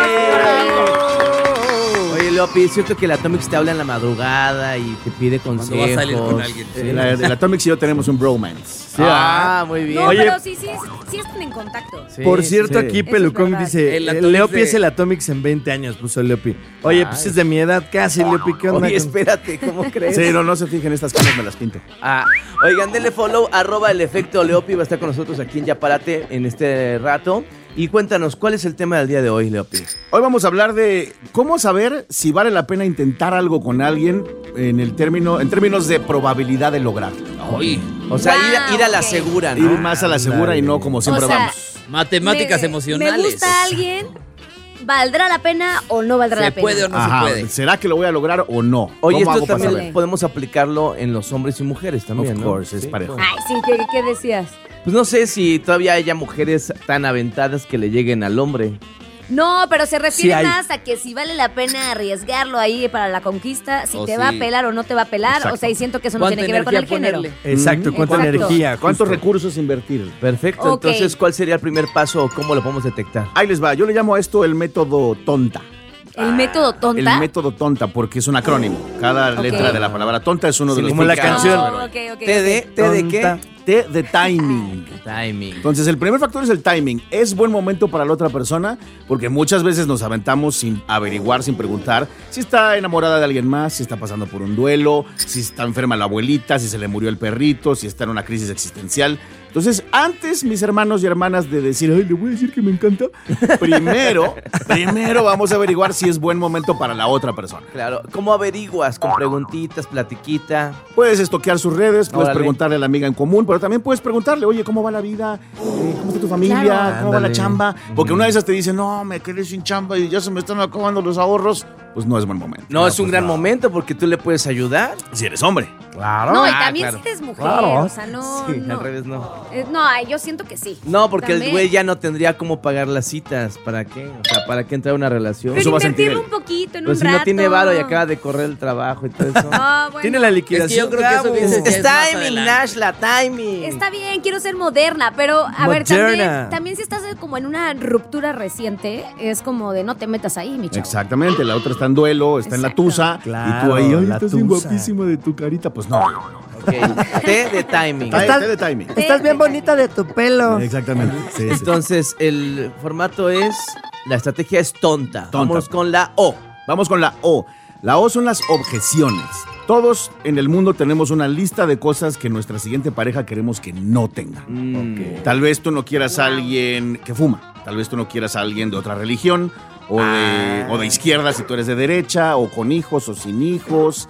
Oye, Leopi, es cierto que el Atomics te habla en la madrugada y te pide consejos. Cuando va a salir con alguien. Sí. El, el Atomics y yo tenemos un bromance. Sí, Ah, muy bien. No, Oye. pero sí, sí, sí están en contacto. Sí, Por cierto, sí. aquí Eso es Pelucón verdad. dice, El el, Atomics Leopi de- es el Atomics en veinte años, puso Leopi. Oye, pues Ay. es de mi edad casi, Leopi, ¿qué onda? Oye, con- espérate, ¿cómo crees? Sí, no, no se fijen, estas canas me las pinto. Ah, oigan, denle follow, arroba el efecto Leopi, va a estar con nosotros aquí en Ya Párate en este rato. Y cuéntanos, ¿cuál es el tema del día de hoy, Leopi? Hoy vamos a hablar de cómo saber si vale la pena intentar algo con alguien en el término, en términos de probabilidad de lograrlo. Oye, O sea, ir, Wow, ir a la ok. segura, Ir ¿no? más a la segura y no como siempre O sea, vamos. matemáticas me- emocionales. Me gusta alguien, ¿valdrá la pena o no valdrá ¿Se la pena? puede o no Ajá, se puede? ¿será que lo voy a lograr o no? Oye, ¿Cómo esto hago para también saber? podemos aplicarlo en los hombres y mujeres también, Of ¿no? course, es Sí, parejo. pues. Ay, sí, ¿qué, qué decías? Pues no sé si todavía haya mujeres tan aventadas que le lleguen al hombre. No, pero se refiere Sí hay. más a que si vale la pena arriesgarlo ahí para la conquista, si Oh, te sí. va a pelar o no te va a pelar. Exacto. O sea, y siento que eso no ¿Cuánta tiene que ver con el energía género. ponerle? Exacto, cuánta Exacto. energía. ¿Cuántos justo. recursos invertir? Perfecto, Ok. entonces, ¿cuál sería el primer paso o cómo lo podemos detectar? Ahí les va, yo le llamo a esto el método tonta. El método tonta. El método tonta, porque es un acrónimo. Cada Ok. letra de la palabra tonta es uno de Sí, los como la significados. canción. Oh, ok, ok, ¿T de, ok. ¿T de qué? Tonta. T de timing. Timing. Entonces, el primer factor es el timing. Es buen momento para la otra persona porque muchas veces nos aventamos sin averiguar, sin preguntar si está enamorada de alguien más, si está pasando por un duelo, si está enferma la abuelita, si se le murió el perrito, si está en una crisis existencial. Entonces, antes, mis hermanos y hermanas, de decir, ay, le voy a decir que me encanta, primero, primero vamos a averiguar si es buen momento para la otra persona. Claro, ¿cómo averiguas? Con preguntitas, platiquita. Puedes estoquear sus redes, puedes Órale. preguntarle a la amiga en común, pero también puedes preguntarle, oye, ¿cómo va la vida? Eh, ¿Cómo está tu familia? Claro. ¿Cómo va la Ándale. chamba? Porque una de esas te dice, no, me quedé sin chamba y ya se me están acabando los ahorros. Pues no es buen momento. No, es un pues gran no. momento porque tú le puedes ayudar. Si eres hombre. Claro. No, y Ah, también claro. si eres mujer, Claro. o sea, no. Sí, no. al revés no. Eh, no, ay, yo siento que sí. No, porque También. el güey ya no tendría cómo pagar las citas. ¿Para qué? O sea, ¿para qué entrar a una relación? Pero Eso va a sentir invertirlo él. un poquito, en Pues un si rato. no tiene varo y acaba de correr el trabajo y todo eso. Ah, bueno. Tiene la liquidación. Es que yo creo que eso Gabo. hubiese- Es Es más timing, adelante. Nash, la timing. Está bien, quiero ser moderna, pero a ver, también, Moderna. también si estás como en una ruptura reciente, es como de no te metas ahí, mi chavo. Exactamente, la otra está en duelo, está en la Exacto. tusa. Claro, y tú ahí, ay, la estás bien tusa. guapísima de tu carita. Pues no, no, no. Ok, T de timing. T Estás- de timing. Estás bien bonita de tu pelo. Exactamente. Sí, sí. Entonces, el formato es, la estrategia es tonta. Tonta. Vamos con la O. Vamos con la O. La O son las objeciones. Todos en el mundo tenemos una lista de cosas que nuestra siguiente pareja queremos que no tenga. Mm. Tal vez tú no quieras a alguien que fuma. Tal vez tú no quieras a alguien de otra religión o de, Ah. o de izquierda si tú eres de derecha o con hijos o sin hijos.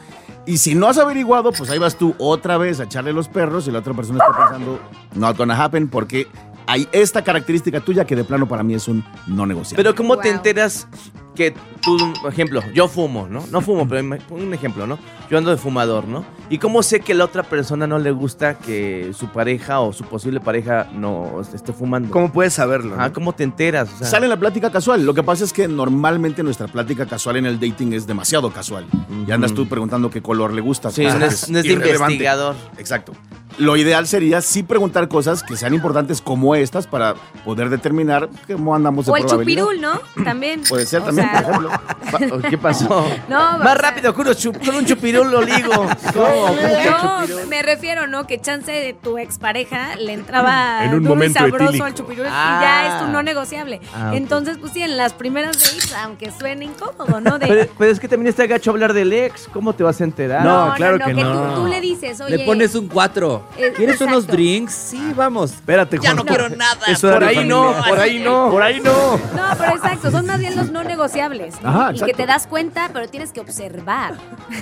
Y si no has averiguado, pues ahí vas tú otra vez a echarle los perros y la otra persona está pensando, not gonna happen, porque hay esta característica tuya que de plano para mí es un no negociable. Pero ¿cómo Wow. te enteras que tú, por ejemplo, yo fumo, ¿no? No fumo, pero me- un ejemplo, ¿no? Yo ando de fumador, ¿no? ¿Y cómo sé que la otra persona no le gusta que su pareja o su posible pareja no esté fumando? ¿Cómo puedes saberlo? Ah, no? ¿cómo te enteras? O sea, Sale en la plática casual. Lo que pasa es que normalmente nuestra plática casual en el dating es demasiado casual. Y andas tú preguntando qué color le gusta. Sí, cosa no que es, no es de irrelevante. investigador. Exacto. Lo ideal sería sí preguntar cosas que sean importantes como estas para poder determinar cómo andamos de O el probabilidad. chupirul, ¿no? También. Puede ser O también, sea, por ejemplo. ¿Qué pasó? No, o Más sea, rápido, con, unos chup- con un chupirul lo ligo. ¿Cómo? ¿Cómo que No, chupirul? me refiero, ¿no? Que chance de tu expareja le entraba En un duro y momento sabroso etílico. al chupirul Ah. y ya es tu no negociable. Ah, ok. Entonces, pues sí, en las primeras dates, aunque suene incómodo, ¿no? De, Pero, pero es que también está gacho hablar del ex. ¿Cómo te vas a enterar? No, claro que que no. Tú, tú le dices, oye. Le pones un cuatro. Eh, ¿Quieres unos exacto. drinks? Sí, vamos. Espérate, Ya Juan. no quiero nada. Es Por horario ahí no, familiar. por ahí no. Por ahí no. No, pero exacto, son más bien los no negociables. ¿no? Ajá, y exacto. que te das cuenta, pero tienes que observar.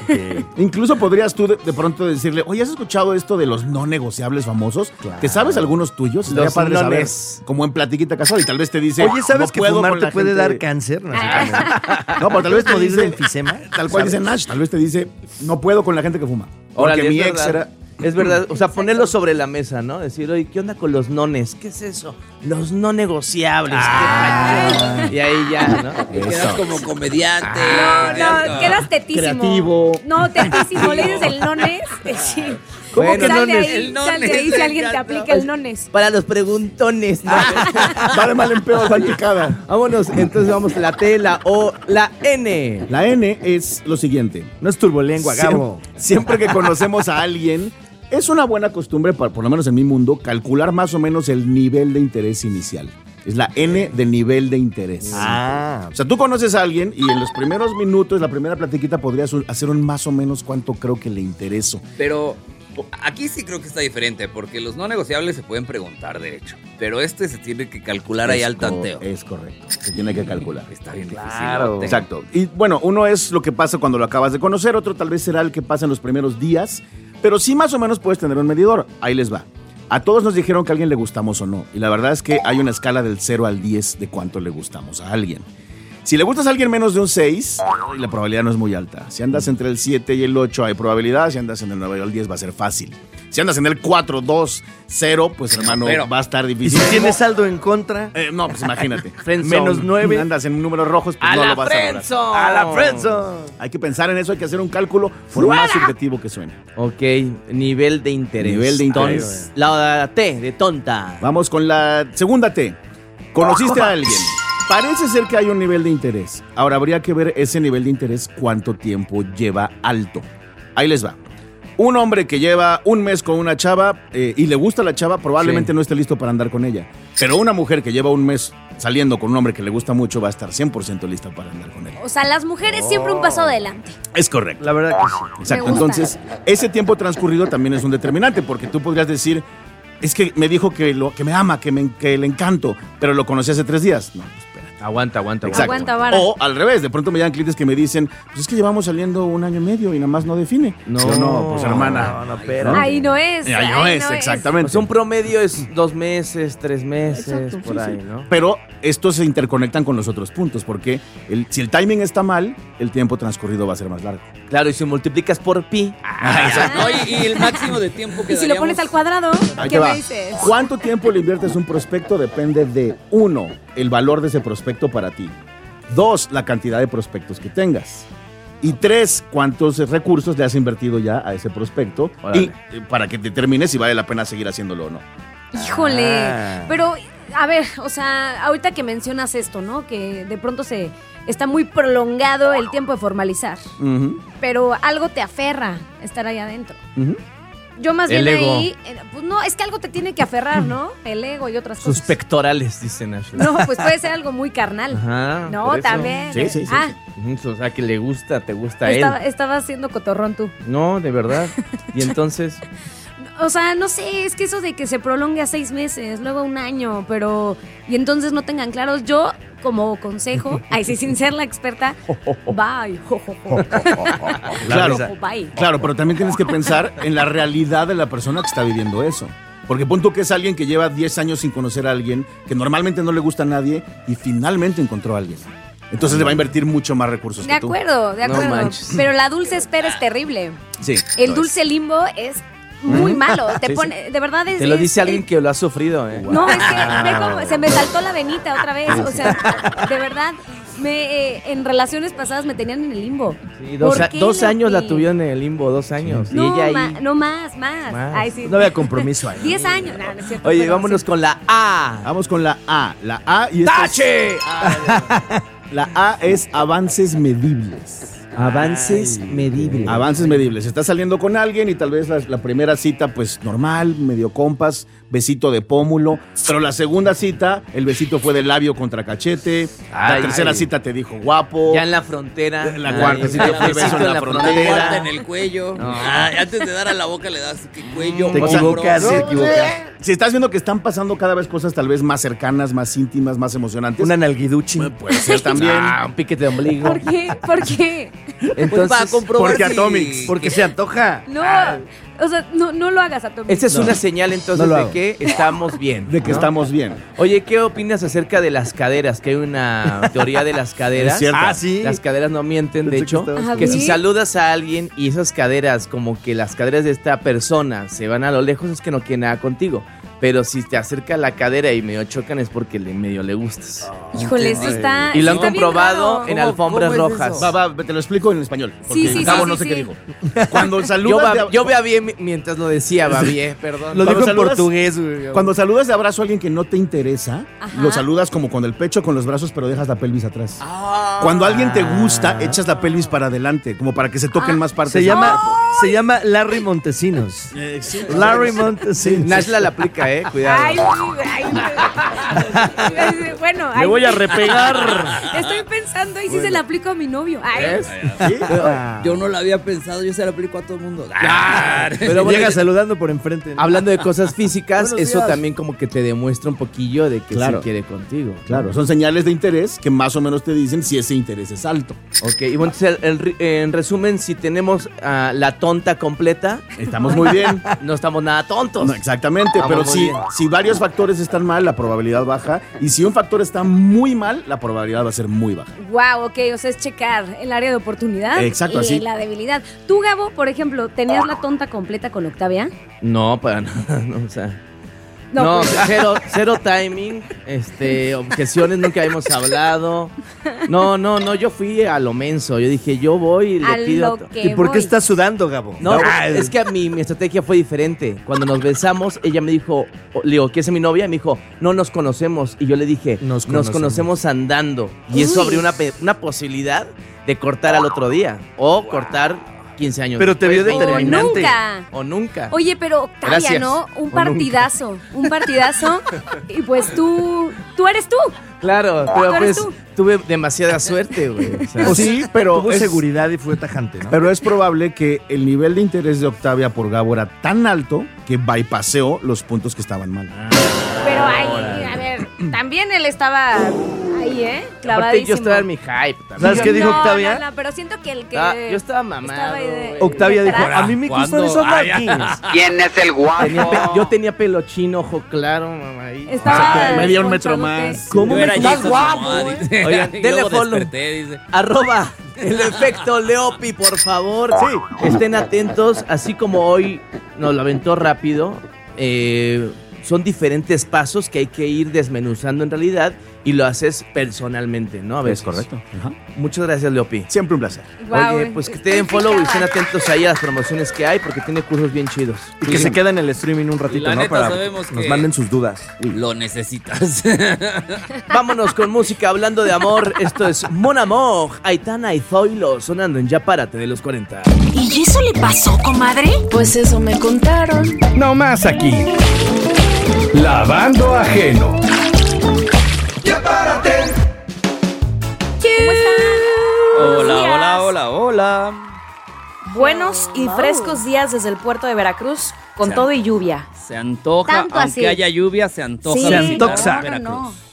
Incluso podrías tú de, de pronto decirle, oye, ¿has escuchado esto de los no negociables famosos? ¿Te sabes algunos tuyos? Estaría Los padre saber, nones. como en platiquita casual. Y tal vez te dice, Oye, ¿sabes no que puedo fumar con te la puede gente dar de- cáncer? No, No, pero tal vez te ¿Puedes morir de dice, enfisema? tal cual dice Nash, tal vez te dice, no puedo con la gente que fuma. Porque Órale, mi es ex verdad. era... Es verdad, o sea, ponerlo sobre la mesa, ¿no? Decir, oye, ¿qué onda con los nones? ¿Qué es eso? Los no negociables. Ah. ¿qué pacho? Y ahí ya, ¿no? Te quedas como comediante. No, no, quedas tetísimo. Creativo. No, tetísimo. Le dices el nones. eh, Sí. ¿Cómo Sal que de nones? ahí, El sal de nones, ahí si me alguien te encanta. aplica el nones. Para los preguntones, ¿no? Va de mal en peor, va en picada. Vámonos, entonces vamos la T, la O, la N. La N es lo siguiente. No es turbolengua, Gabo. Siempre, siempre que conocemos a alguien, es una buena costumbre, para, por lo menos en mi mundo, calcular más o menos el nivel de interés inicial. Es la N de nivel de interés. Ah. O sea, tú conoces a alguien y en los primeros minutos, la primera platiquita, podrías un- hacer un más o menos cuánto creo que le intereso. Pero aquí sí creo que está diferente, porque los no negociables se pueden preguntar, de hecho. Pero este se tiene que calcular ahí Es al co- tanteo. Es correcto. Se tiene que calcular. Está bien Claro. difícil. Exacto. Y bueno, uno es lo que pasa cuando lo acabas de conocer, otro tal vez será el que pasa en los primeros días, pero sí más o menos puedes tener un medidor. Ahí les va. A todos nos dijeron que a alguien le gustamos o no, y la verdad es que hay una escala del cero al diez de cuánto le gustamos a alguien. Si le gustas a alguien menos de un seis, la probabilidad no es muy alta. Si andas entre el siete y el ocho hay probabilidad, si andas en el nueve y el diez va a ser fácil. Si andas en el cuatro, dos, cero, pues hermano, pero- va a estar ¿Y difícil. si tienes saldo en contra? Eh, no, pues imagínate. Friendzone. Menos nueve. Andas en números rojos, pues ¡A no la lo vas a lograr. friendzone! ¡A la friendzone! Hay que pensar en eso, hay que hacer un cálculo por más subjetivo que suene. Ok, nivel de interés. Nivel de interés. Entonces, la T, de tonta. Vamos con la segunda T. Conociste a alguien. Parece ser que hay un nivel de interés. Ahora habría que ver ese nivel de interés cuánto tiempo lleva alto. Ahí les va. Un hombre que lleva un mes con una chava eh, y le gusta la chava, probablemente Sí. no esté listo para andar con ella. Pero una mujer que lleva un mes saliendo con un hombre que le gusta mucho va a estar cien por ciento lista para andar con él. O sea, las mujeres siempre un paso adelante. Es correcto. La verdad que sí. Exacto. Me gusta. Entonces, ese tiempo transcurrido también es un determinante, porque tú podrías decir, es que me dijo que, lo, que me ama, que, me, que le encanto, pero lo conocí hace tres días. No, espera. Aguanta, aguanta, Exacto. Aguanta vara. O al revés, de pronto me llegan clientes que me dicen, pues es que llevamos saliendo un año y medio y nada más no define. No. Yo, no, pues hermana. No, no, espera. Ahí no es. Ahí no es, exactamente. Pues un promedio es dos meses, tres meses, Exacto, por sí, ahí, sí. ¿no? Pero estos se interconectan con los otros puntos, porque el- si el timing está mal, el tiempo transcurrido va a ser más largo. Claro, y si multiplicas por pi, No, y, y el máximo de tiempo que Y si lo pones al cuadrado, Ahí ¿qué te me va. dices? ¿Cuánto tiempo le inviertes a un prospecto? Depende de, uno, el valor de ese prospecto para ti. Dos, la cantidad de prospectos que tengas. Y tres, cuántos recursos le has invertido ya a ese prospecto. Órale. Y eh, para que determines si vale la pena seguir haciéndolo o no. Híjole. Ah. Pero, a ver, o sea, ahorita que mencionas esto, ¿no? Que de pronto se está muy prolongado el tiempo de formalizar. Ujú, Pero algo te aferra estar ahí adentro. ujú. Yo más El bien ego. ahí, eh, pues no, es que algo te tiene que aferrar, ¿no? El ego y otras sus cosas. pectorales, dicen Ashley. No, pues puede ser algo muy carnal. Ajá, No, por eso. también. Sí, sí, sí, Ah, Ujú, O sea, que le gusta, te gusta estaba, él. estaba haciendo cotorrón tú. No, de verdad. Y entonces, O sea, no sé, es que eso de que se prolongue a seis meses, luego a un año, pero... Y entonces no tengan claros. Yo como consejo, ay, sí, sin ser la experta, bye. Claro, Bye. claro, pero también tienes que pensar en la realidad de la persona que está viviendo eso. Porque pon tú que es alguien que lleva diez años sin conocer a alguien, que normalmente no le gusta a nadie y finalmente encontró a alguien. Entonces le va a invertir mucho más recursos De que tú. acuerdo, de No acuerdo. manches. Pero la dulce espera es terrible. Sí. El dulce limbo es muy malo. Te Sí, pone, sí. de verdad es. Te lo es- dice alguien que lo ha sufrido, ¿eh? No, es que ve cómo se me saltó la venita otra vez. O sea, de verdad, me, eh, en relaciones pasadas me tenían en el limbo. Sí, dos, ¿Por a- qué, dos años la Loki? tuvieron en el limbo, dos años. No, y ella ahí. ma- no más, más. Más. Ay, sí. No había compromiso ahí. Diez años. No, no es cierto, Oye, pero vámonos sí. con la A. Vamos con la A. La A y esta es- ¡Tache! La A es avances medibles. Avances medibles. Avances medibles. Estás saliendo con alguien y tal vez la, la primera cita, pues normal, medio compas, besito de pómulo. Pero la segunda cita, el besito fue de labio contra cachete. Ay, la tercera ay. cita te dijo guapo. Ya en la frontera. La Ay, cuarta cita ay, fue el beso en la Cuarta frontera. en el cuello. No. Ay, antes de dar a la boca le das que cuello. Te hombro. equivocas, No, te equivocas. Si estás viendo que están pasando cada vez cosas tal vez más cercanas, más íntimas, más emocionantes. Una nalguiduchi. Puede ser también. Ah, un piquete de ombligo. ¿Por qué? ¿Por qué? Entonces, para comprobar porque si- Atomics. Porque se antoja. No, o sea, no, no lo hagas a tu esta es No. una señal entonces No lo de hago. que estamos bien. De que ¿no? estamos bien. Oye, ¿qué opinas acerca de las caderas? Que hay una teoría de las caderas. Es cierto. Ah, sí. Las caderas no mienten, de Pensé que hecho. estabas Ajá, Que si ¿sí? saludas a alguien y esas caderas, como que las caderas de esta persona se van a lo lejos, es que no quiere nada contigo. Pero si te acerca la cadera y medio chocan es porque le medio le gustas. Híjole, sí está. Y lo han está bien comprobado raro. en ¿Cómo- alfombras cómo es rojas. eso? Va, va, te lo explico en español. Porque Sí, sí, Gabo sí, no sí, sé qué sí. dijo. Cuando Yo, saludas. ba- de- yo babié mi- mientras lo decía, babié, perdón. Lo Cuando dijo en saludas- portugués, güey. Cuando saludas de abrazo a alguien que no te interesa, Ajá. lo saludas como con el pecho, con los brazos, pero dejas la pelvis atrás. Ah. Cuando alguien te gusta, echas la pelvis para adelante, como para que se toquen Ah. más partes. Se llama, se llama Larry Montesinos. Eh, sí. Larry Montesinos. Nashla la aplica, eh, cuidado. Ay, ay, ay. Bueno, Me ay, voy a repegar. estoy pensando y si se la aplico a mi novio. Ay, ¿Ves? ¿Sí? Yo no lo había pensado, yo se lo aplico a todo el mundo. Pero bueno, Llega saludando por enfrente. hablando de cosas físicas, Buenos eso días. también como que te demuestra un poquillo de que Claro. sí quiere contigo. Claro, son señales de interés que más o menos te dicen si ese interés es alto. Ok, y bueno, entonces, el- el- en resumen, si tenemos ah, la tonta completa, Estamos muy bien. no estamos nada tontos. No, exactamente, Estamos pero muy si, bien. si varios factores están mal, la probabilidad baja. Y si un factor está muy mal, la probabilidad va a ser muy baja. wow, ok, o sea, es checar el área de oportunidad Exacto, y así. la debilidad. Tú, Gabo, por ejemplo, ¿tenías la tonta completa con Octavia? No, para nada, no, o sea... No, No, pues- cero, cero timing, este, objeciones, nunca habíamos hablado. No, no, no, yo fui a lo menso. Yo dije, yo voy y A le pido. lo otro. que ¿Y por qué voy. estás sudando, Gabo? No, Ah, es que a mí mi estrategia fue diferente. Cuando nos besamos, ella me dijo, o- le digo, ¿qué es mi novia? Y me dijo, no nos conocemos. Y yo le dije, Nos nos conocemos. conocemos, andando. Y eso Uy. abrió una, pe- una posibilidad de cortar al otro día. O cortar quince años Pero te después, vio veinte O años. determinante. nunca. O nunca. Oye, pero Octavia, Gracias. ¿no? Un O nunca. partidazo, un partidazo. Y pues tú, tú eres tú. Claro, Tú pero eres pues tú. tuve demasiada suerte, güey. O sea, O sí, pero Tuvo es, seguridad y fue tajante, ¿no? pero es probable que el nivel de interés de Octavia por Gabo era tan alto que bypaseó los puntos que estaban mal. Pero ahí, a ver, también él estaba ahí, ¿eh? aparte Clavadísimo. yo estaba en mi hype también. ¿Sabes qué dijo No, Octavia? No, no, pero siento que el que... Ah, yo estaba mamado. estaba ahí de- güey. Octavia dijo, detrás. a mí me gustan ¿Cuándo? esos Ah, ya. marquines. ¿Quién es el guapo? Tenía pe- yo tenía pelo chino, ojo claro, mamá. ahí. Estaba Media un metro desponchadote. más. ¿Cómo Yo me era estás Jason guapo? Momoa, dice. Oigan, Y denle luego follow. desperté, dice. Arroba el efecto Leopi, por favor. Sí. Estén atentos, así como hoy nos lo aventó rápido. eh, son diferentes pasos que hay que ir desmenuzando en realidad y lo haces personalmente, ¿no? A veces. Es correcto. Ajá. Muchas gracias, Leopi. Siempre un placer. Guau, Oye, pues que te den follow y estén atentos ahí a las promociones que hay porque tiene cursos bien chidos. Y que se queda en el streaming un ratito, La ¿no? neta, Para sabemos que nos que- manden sus dudas. Lo necesitas. Vámonos con música hablando de amor. Esto es Mon Amour, Aitana y Zoilo sonando en Ya Párate de los cuarenta. ¿Y eso le pasó, comadre? Pues eso me contaron. No más aquí. Lavando ajeno. Ya párate. ¿Cómo están? Hola, Buenos días. hola, hola, hola. Buenos y frescos días desde el puerto de Veracruz, con Se todo y lluvia. Se antoja, Tanto aunque así. haya lluvia, se antoja. Sí, visitar antoxa. no, Veracruz. no, no.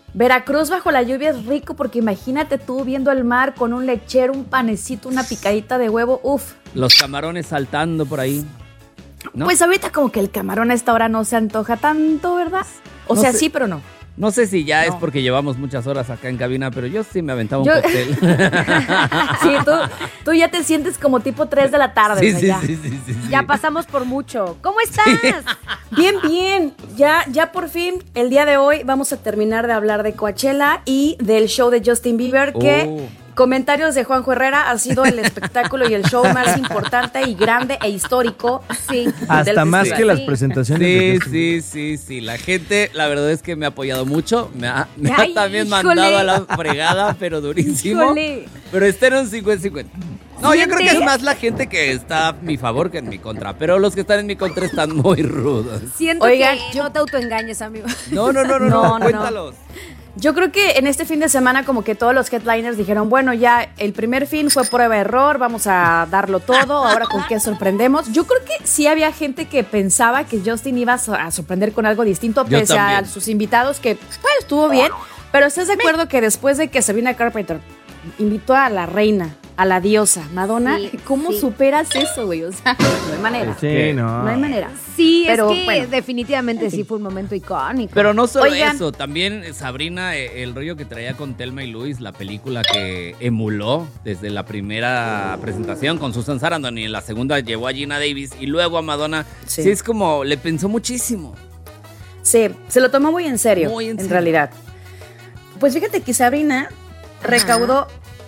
Veracruz bajo la lluvia es rico porque imagínate tú viendo el mar con un lechero, un panecito, una picadita de huevo, uf. Los camarones saltando por ahí. ¿No? Pues ahorita como que el camarón a esta hora no se antoja tanto, ¿verdad? O No sea, sé. sí, pero no. No sé si ya No. es porque llevamos muchas horas acá en cabina, pero yo sí me aventaba un Yo- cóctel. Sí, tú, tú ya te sientes como tipo tres de la tarde. Sí, o sea, sí, ya. sí, sí, sí, sí. Ya pasamos por mucho. ¿Cómo estás? Bien, bien. Ya, ya por fin, el día de hoy vamos a terminar de hablar de Coachella y del show de Justin Bieber, que, Oh. comentarios de Juanjo Herrera, ha sido el espectáculo y el show más importante y grande e histórico. Sí. Hasta del más festival. que las Sí. presentaciones. Sí, de Justin sí, sí, sí. La gente, la verdad es que me ha apoyado mucho. Me ha, me Ay, ha también híjole. mandado a la fregada, pero durísimo. Híjole. Pero está en un cincuenta cincuenta. No, yo creo que es ¿Sientes? más la gente que está a mi favor que en mi contra. Pero los que están en mi contra están muy rudos. Siento Oigan, que no te autoengañes, amigo. No, no, no, no, No, no, no, no. cuéntalos. Yo creo que en este fin de semana como que todos los headliners dijeron, bueno, ya el primer fin fue prueba de error, vamos a darlo todo, ahora con qué sorprendemos. Yo creo que sí había gente que pensaba que Justin iba a so- a sorprender con algo distinto, Yo pese a también. sus invitados, que pues estuvo bien, pero ¿estás de acuerdo que después de que Sabrina Carpenter invitó a la reina, a la diosa, Madonna, Sí, ¿cómo sí. superas eso, güey? O sea, no hay manera. Sí, no. No hay manera. Sí, Pero, es que bueno. definitivamente sí fue un momento icónico. Pero no solo Oigan. eso, también eh, Sabrina, eh, el rollo que traía con Thelma y Luis, la película que emuló desde la primera presentación con Susan Sarandon y en la segunda llevó a Gina Davis y luego a Madonna. Sí, Sí. es como, le pensó muchísimo. Sí, se lo tomó muy en serio, Muy en en, serio. realidad. Pues fíjate que Sabrina recaudó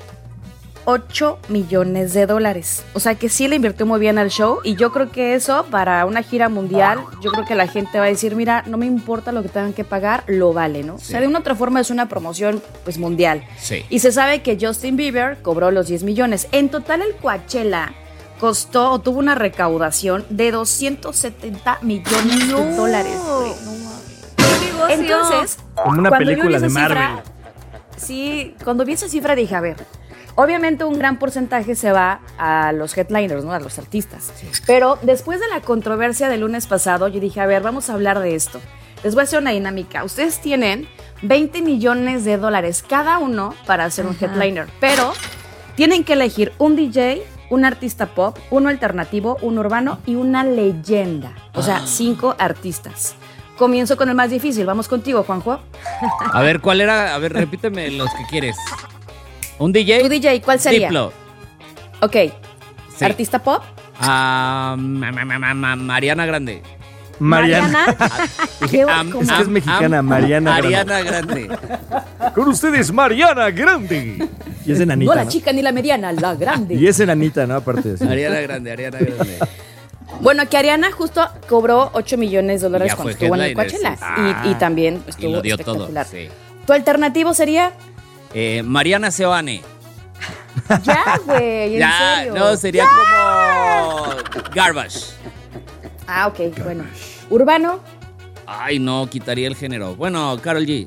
ocho millones de dólares. O sea que sí le invirtió muy bien al show y yo creo que eso para una gira mundial, yo creo que la gente va a decir, mira, no me importa lo que tengan que pagar, lo vale, ¿no? O sea, de una otra forma es una promoción pues mundial. Sí. Y se sabe que Justin Bieber cobró los diez millones. En total el Coachella costó o tuvo una recaudación de doscientos setenta millones de dólares. güey. Entonces, Como una cuando yo película vi de esa Marvel. cifra, sí, cuando vi esa cifra dije, a ver, obviamente un gran porcentaje se va a los headliners, ¿no? A los artistas. Pero después de la controversia del lunes pasado, yo dije, a ver, vamos a hablar de esto. Les voy a hacer una dinámica. Ustedes tienen veinte millones de dólares cada uno para hacer un headliner, pero tienen que elegir un D J, un artista pop, uno alternativo, un urbano y una leyenda. O sea, cinco artistas. Comienzo con el más difícil. Vamos contigo, Juanjo. A ver, ¿cuál era? A ver, repíteme los que quieres. ¿Un D J? ¿Tu D J cuál sería? Diplo. Ok. Sí. ¿Artista pop? Ah, ma- ma- ma- ma- Mariana Grande. Mariana. ¿Qué- Am- cómo? Es que es am- mexicana, am- Mariana Grande. Mariana Grande. Con ustedes, Mariana Grande. Y es enanita, No la ¿no? chica ni la mediana, la grande. Y es enanita, ¿no? Aparte de eso. Ariana Grande, Ariana Grande. Bueno, que Ariana justo cobró ocho millones de dólares Ya cuando fue estuvo en el headliner, Coachella. sí. Y, y también estuvo Y lo dio todo. espectacular. Sí. ¿Tu alternativo sería? Eh, Mariana Seoane. Ya, güey, en Ya, serio. no, sería como Garbage. Ah, ok, bueno. ¿Urbano? Ay, no, quitaría el género. Bueno, Karol G.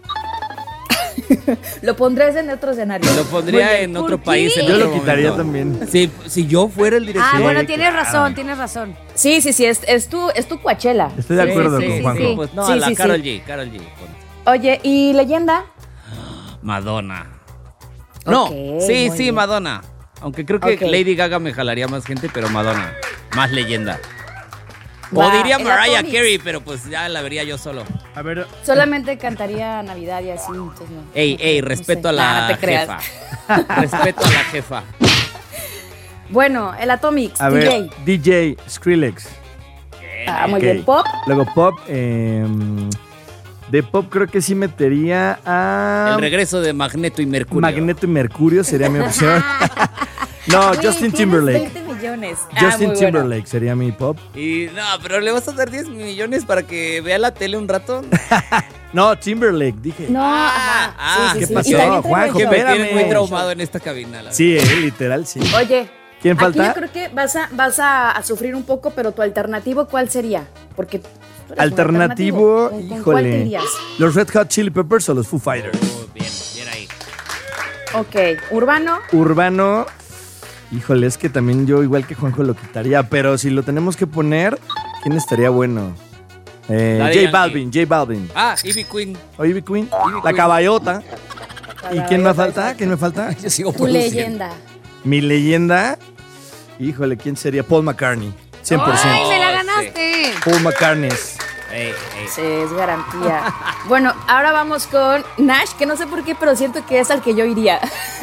Lo pondrás en otro escenario. Lo pondría Muy bien. en otro ¿Por país. qué? En Yo otro lo quitaría momento. también. Si, si yo fuera el director. Ah, bueno, Sí, tienes claro. razón, tienes razón. Sí, sí, sí, es, es tu, es tu Coachella. Estoy de Sí, acuerdo sí, con sí, Juanjo. sí. Pues no, Sí, a la sí, Karol sí. G, Karol G. ponte. Oye, ¿y leyenda? Madonna. No, Ok, sí, muy sí, bien. Madonna. Aunque creo que Ok. Lady Gaga me jalaría más gente, pero Madonna. Más leyenda. O Va, diría el Mariah Atomics. Carey, pero pues ya la vería yo solo. A ver, Solamente cantaría Navidad y así, entonces no. Ey, No sé, ey, no respeto sé. a la Nah, no te creas. jefa. Respeto a la jefa. Bueno, el Atomics, a D J. ver, D J Skrillex. Ah, muy Ok. bien. ¿Pop? Luego pop. eh, de pop creo que sí metería a El regreso de Magneto y Mercurio. Magneto y Mercurio sería mi opción. No, Güey, Justin tienes Timberlake. veinte millones. Ah, Justin muy bueno. Timberlake sería mi pop. Y no, pero le vas a dar diez millones para que vea la tele un rato. No, Timberlake, dije. No, Ah, ajá. ah, sí, sí, ¿qué sí. pasó, Y también trae Juanjo? buen Que me show. tienen muy Espérame. traumado en esta cabina. La verdad. Sí, eh, literal, sí. Oye, ¿Quién aquí falta? yo creo que vas a, vas a, a sufrir un poco, pero tu alternativo, ¿cuál sería? Porque tú eres un Alternativo, ¿Con, con cuál te híjole. irías? ¿Los Red Hot Chili Peppers o los Foo Fighters? Oh, bien, bien ahí. Ok, urbano. Urbano, híjole, es que también yo igual que Juanjo lo quitaría, pero si lo tenemos que poner, ¿quién estaría bueno? Eh, Daddy J Yankee. Balvin, J Balvin. Ah, Ivy Queen. O Ivy Queen. Ivy La Queen. caballota. ¿Y quién me falta? ¿Quién me falta? Yo sigo Tu produciendo. leyenda. Mi leyenda. Híjole, ¿quién sería? Paul McCartney. cien por ciento. ¡Ay, me la ganaste! Paul McCartney. Ey, ey. Sí, es garantía. Bueno, ahora vamos con Nash, que no sé por qué, pero siento que es al que yo iría.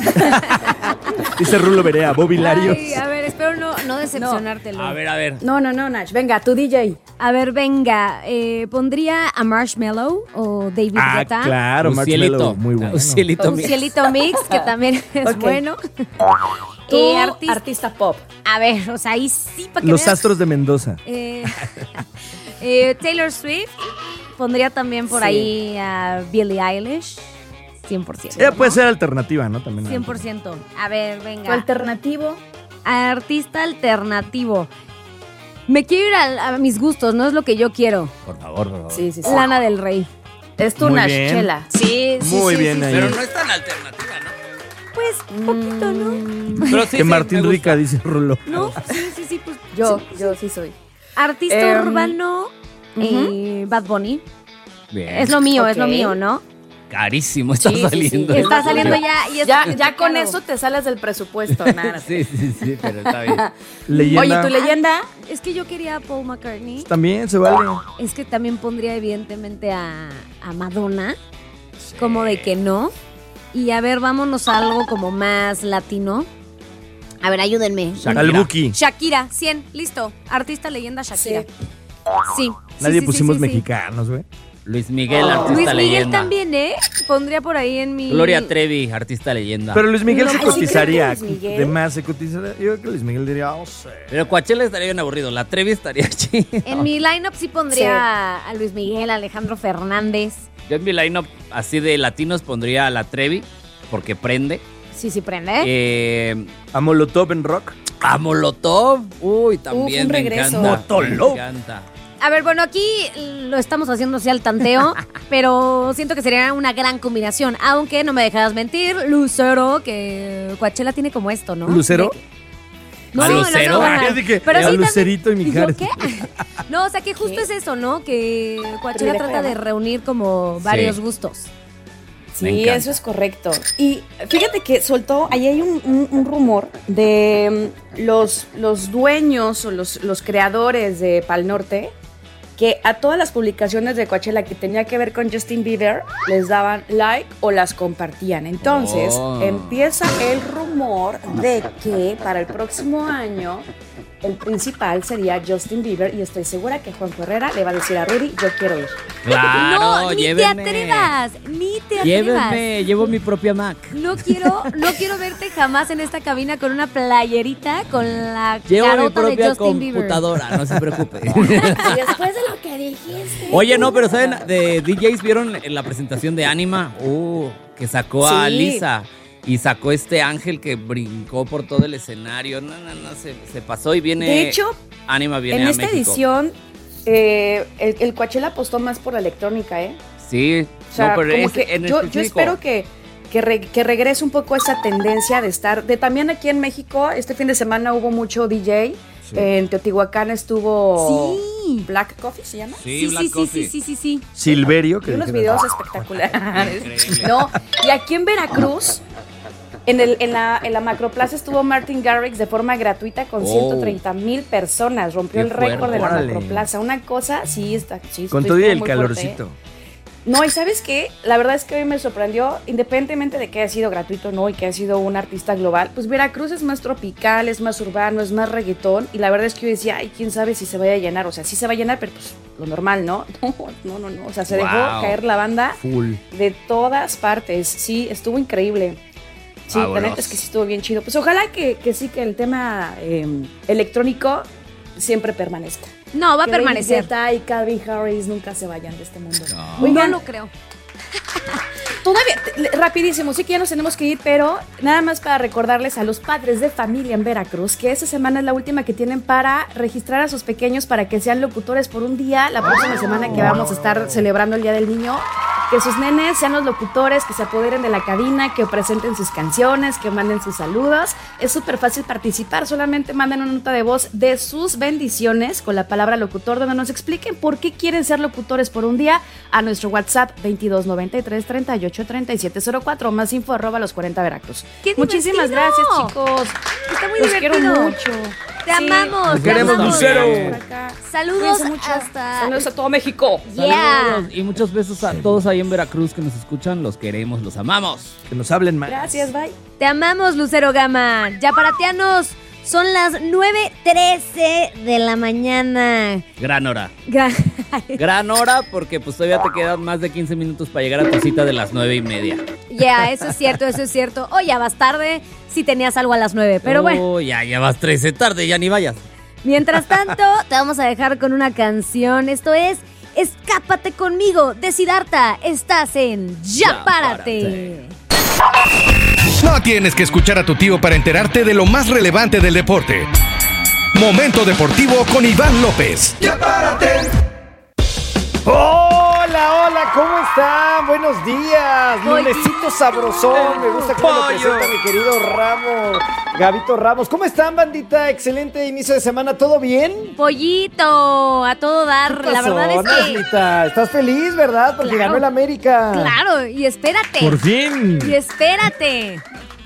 Dice Rulo Berea, Bobby Larios. Ay, a ver, espero no, no decepcionártelo. A ver, a ver. No, no, no, Nash. Venga, tu D J. A ver, venga, eh, pondría a Marshmello o David Ah, Guetta. claro, Un Marshmello, cielito. muy bueno. Un cielito Un mix. cielito mix, que también es Ok. bueno. Tu Eh, artista. artista- pop. A ver, o sea, ahí sí para que Los veas. Astros de Mendoza. Eh, eh, Taylor Swift. Pondría también por Sí. ahí a Billie Eilish. cien por ciento. Ella puede ser alternativa, ¿no? También. cien por ciento. A ver, Tu venga. alternativo. Artista alternativo. Me quiero ir a, a mis gustos, no es lo que yo quiero. Por favor, por favor. Sí, sí, sí. Lana del Rey. Es tu Muy Nash bien. Chela. Sí, sí, Muy sí, bien sí, ahí. Pero no es tan alternativa, ¿no? Pues, poquito, ¿no? Pero sí, que sí, Martín me gusta. Rica dice Rulo. No, sí, sí, sí, pues. Yo, sí. yo sí soy. Artista Em, urbano, eh, Bad Bunny. Bien. Es lo mío, es lo Ok. mío, ¿no? Carísimo está Sí, sí, sí. saliendo. Está saliendo ya y es Ya, es ya con caro. eso te sales del presupuesto, nada. Sí, sí, sí, pero está bien. Leyenda. Oye, tu leyenda. Es que yo quería a Paul McCartney. También se vale. Es que también pondría evidentemente a, a Madonna. Como de que no. Y a ver, vámonos a algo como más latino. A ver, ayúdenme. Shakira. Al Buki. Shakira, cien, listo. Artista leyenda Shakira. Sí. Sí. Nadie sí, sí, pusimos sí, sí. mexicanos, güey. Luis Miguel, artista Luis Miguel leyenda. también, ¿eh? Pondría por ahí en mi... Gloria Trevi, artista leyenda. Pero Luis Miguel No, se ay, sí, cotizaría. creo que Luis Miguel. De más se cotizaría. Yo creo que Luis Miguel diría, oh, sí. Pero Coachella estaría bien aburrido. La Trevi estaría chido. En mi lineup sí pondría a Luis Miguel, a Alejandro Fernández. Yo en mi lineup así de latinos pondría a la Trevi, porque prende. Sí, sí, prende. Eh, A Molotov en rock. a Molotov. Uy, también un me regreso. encanta. Motolov. Me encanta. A ver, bueno, aquí lo estamos haciendo así al tanteo, pero siento que sería una gran combinación. Aunque no me dejarás mentir, Lucero, que Coachella tiene como esto, ¿no? ¿Lucero? No, ¿A Lucero? no, no, no. Ah, yo dije, Pero a sí también- Lucerito y ¿Y yo Mijares. qué? No, o sea que justo ¿Qué? es eso, ¿no? Que Coachella Privilegio, trata de ¿no? reunir como varios Sí. gustos. Me Sí, encanta. eso es correcto. Y fíjate que soltó, ahí hay un, un- un rumor de mm, los, los dueños o los, los creadores de Pal Norte, que a todas las publicaciones de Coachella que tenía que ver con Justin Bieber, les daban like o las compartían. Entonces, Oh. empieza el rumor de que para el próximo año el principal sería Justin Bieber y estoy segura que Juan Herrera le va a decir a Rudy, yo quiero ir. Claro, no, ni llévenme. te atrevas, ni te atrevas. Llévenme, llevo mi propia Mac. No quiero, no quiero verte jamás en esta cabina con una playerita con la Llevo mi carota de propia Justin Bieber. computadora, no se preocupe. Y después de lo que dijiste. Oye, no, pero ¿saben? De D Js, ¿vieron en la presentación de Anima? Uh, que sacó a Sí. Lisa. Y sacó este ángel que brincó por todo el escenario. No, no, no, se, se pasó y viene... De hecho, Anima viene en a esta México. edición, eh, el, el Coachella apostó más por la electrónica, ¿eh? Sí, O sea, no, pero como es que en yo, yo específico. espero que, que, re- que regrese un poco esa tendencia de estar. De también aquí en México, este fin de semana hubo mucho D J. Sí. En Teotihuacán estuvo Sí. Black Coffee, ¿se llama? Sí, Sí, Black sí, sí, Coffee. sí, sí, sí, sí. Silverio. Y Que unos dijera. videos espectaculares. Increíble. No, y aquí en Veracruz, en, el, en, la, en la Macroplaza estuvo Martin Garrix de forma gratuita con Oh. ciento treinta mil personas. Rompió Qué el récord de la fuerte. Macroplaza. Una cosa, sí, está. Sí, Con estoy todo y el muy fuerte, calorcito. ¿eh? No, y ¿sabes qué? La verdad es que hoy me sorprendió, independientemente de que haya sido gratuito o no y que haya sido un artista global, pues Veracruz es más tropical, es más urbano, es más reggaetón, y la verdad es que yo decía, ay, quién sabe si se vaya a llenar, o sea, sí se va a llenar, pero pues lo normal, ¿no? No, no, no, o sea, se dejó Wow. caer la banda Full. de todas partes, sí, estuvo increíble. Sí, la Vámonos. neta es que sí estuvo bien chido. Pues ojalá que, que sí, que el tema eh, electrónico siempre permanezca. No, va a Que David permanecer. Guetta y Calvin Harris nunca se vayan de este mundo. No. Oigan, No lo creo. todavía, te- rapidísimo, sí que ya nos tenemos que ir, pero nada más para recordarles a los padres de familia en Veracruz que esta semana es la última que tienen para registrar a sus pequeños para que sean locutores por un día. La próxima semana que vamos a estar celebrando el Día del Niño, que sus nenes sean los locutores, que se apoderen de la cabina, que presenten sus canciones, que manden sus saludos. Es súper fácil participar, solamente manden una nota de voz de sus bendiciones con la palabra locutor, donde nos expliquen por qué quieren ser locutores por un día a nuestro WhatsApp veintidós noventa y tres treinta y ocho treinta y siete cero cuatro, más info arroba los cuarenta Veracruz. Muchísimas gracias, chicos. Está muy los divertido. quiero mucho. Te amamos. Te queremos, amamos. Lucero. Saludos mucho. hasta... Saludos a todo México. Yeah. Saludos y muchos besos a todos ahí en Veracruz que nos escuchan. Los queremos, los amamos. Que nos hablen más. Gracias, bye. Te amamos, Lucero Gama. Yaparatianos, son las nueve trece de la mañana. Gran hora. Gra- Gran hora porque pues todavía te quedan más de quince minutos para llegar a tu cita de las nueve y media. Ya, yeah, eso es cierto, eso es cierto. O ya vas tarde si tenías algo a las nueve, pero oh, bueno. ya, ya vas trece tarde, ya ni vayas. Mientras tanto, te vamos a dejar con una canción. Esto es Escápate conmigo de Siddhartha. Estás en Ya, Ya Párate. No tienes que escuchar a tu tío para enterarte de lo más relevante del deporte. Momento Deportivo con Iván López. Ya párate. Hola, hola, ¿cómo están? Buenos días. Pollito. Lunesito sabrosón. Me gusta cómo lo Pollo. presenta mi querido Ramos. Gabito Ramos. ¿Cómo están, bandita? Excelente inicio de semana. ¿Todo bien? Pollito, a todo dar. ¿Qué La pasó, verdad es que... Naslita? ¿Estás feliz, verdad? Porque Claro. ganó el América. Claro, y espérate. Por fin. Y espérate.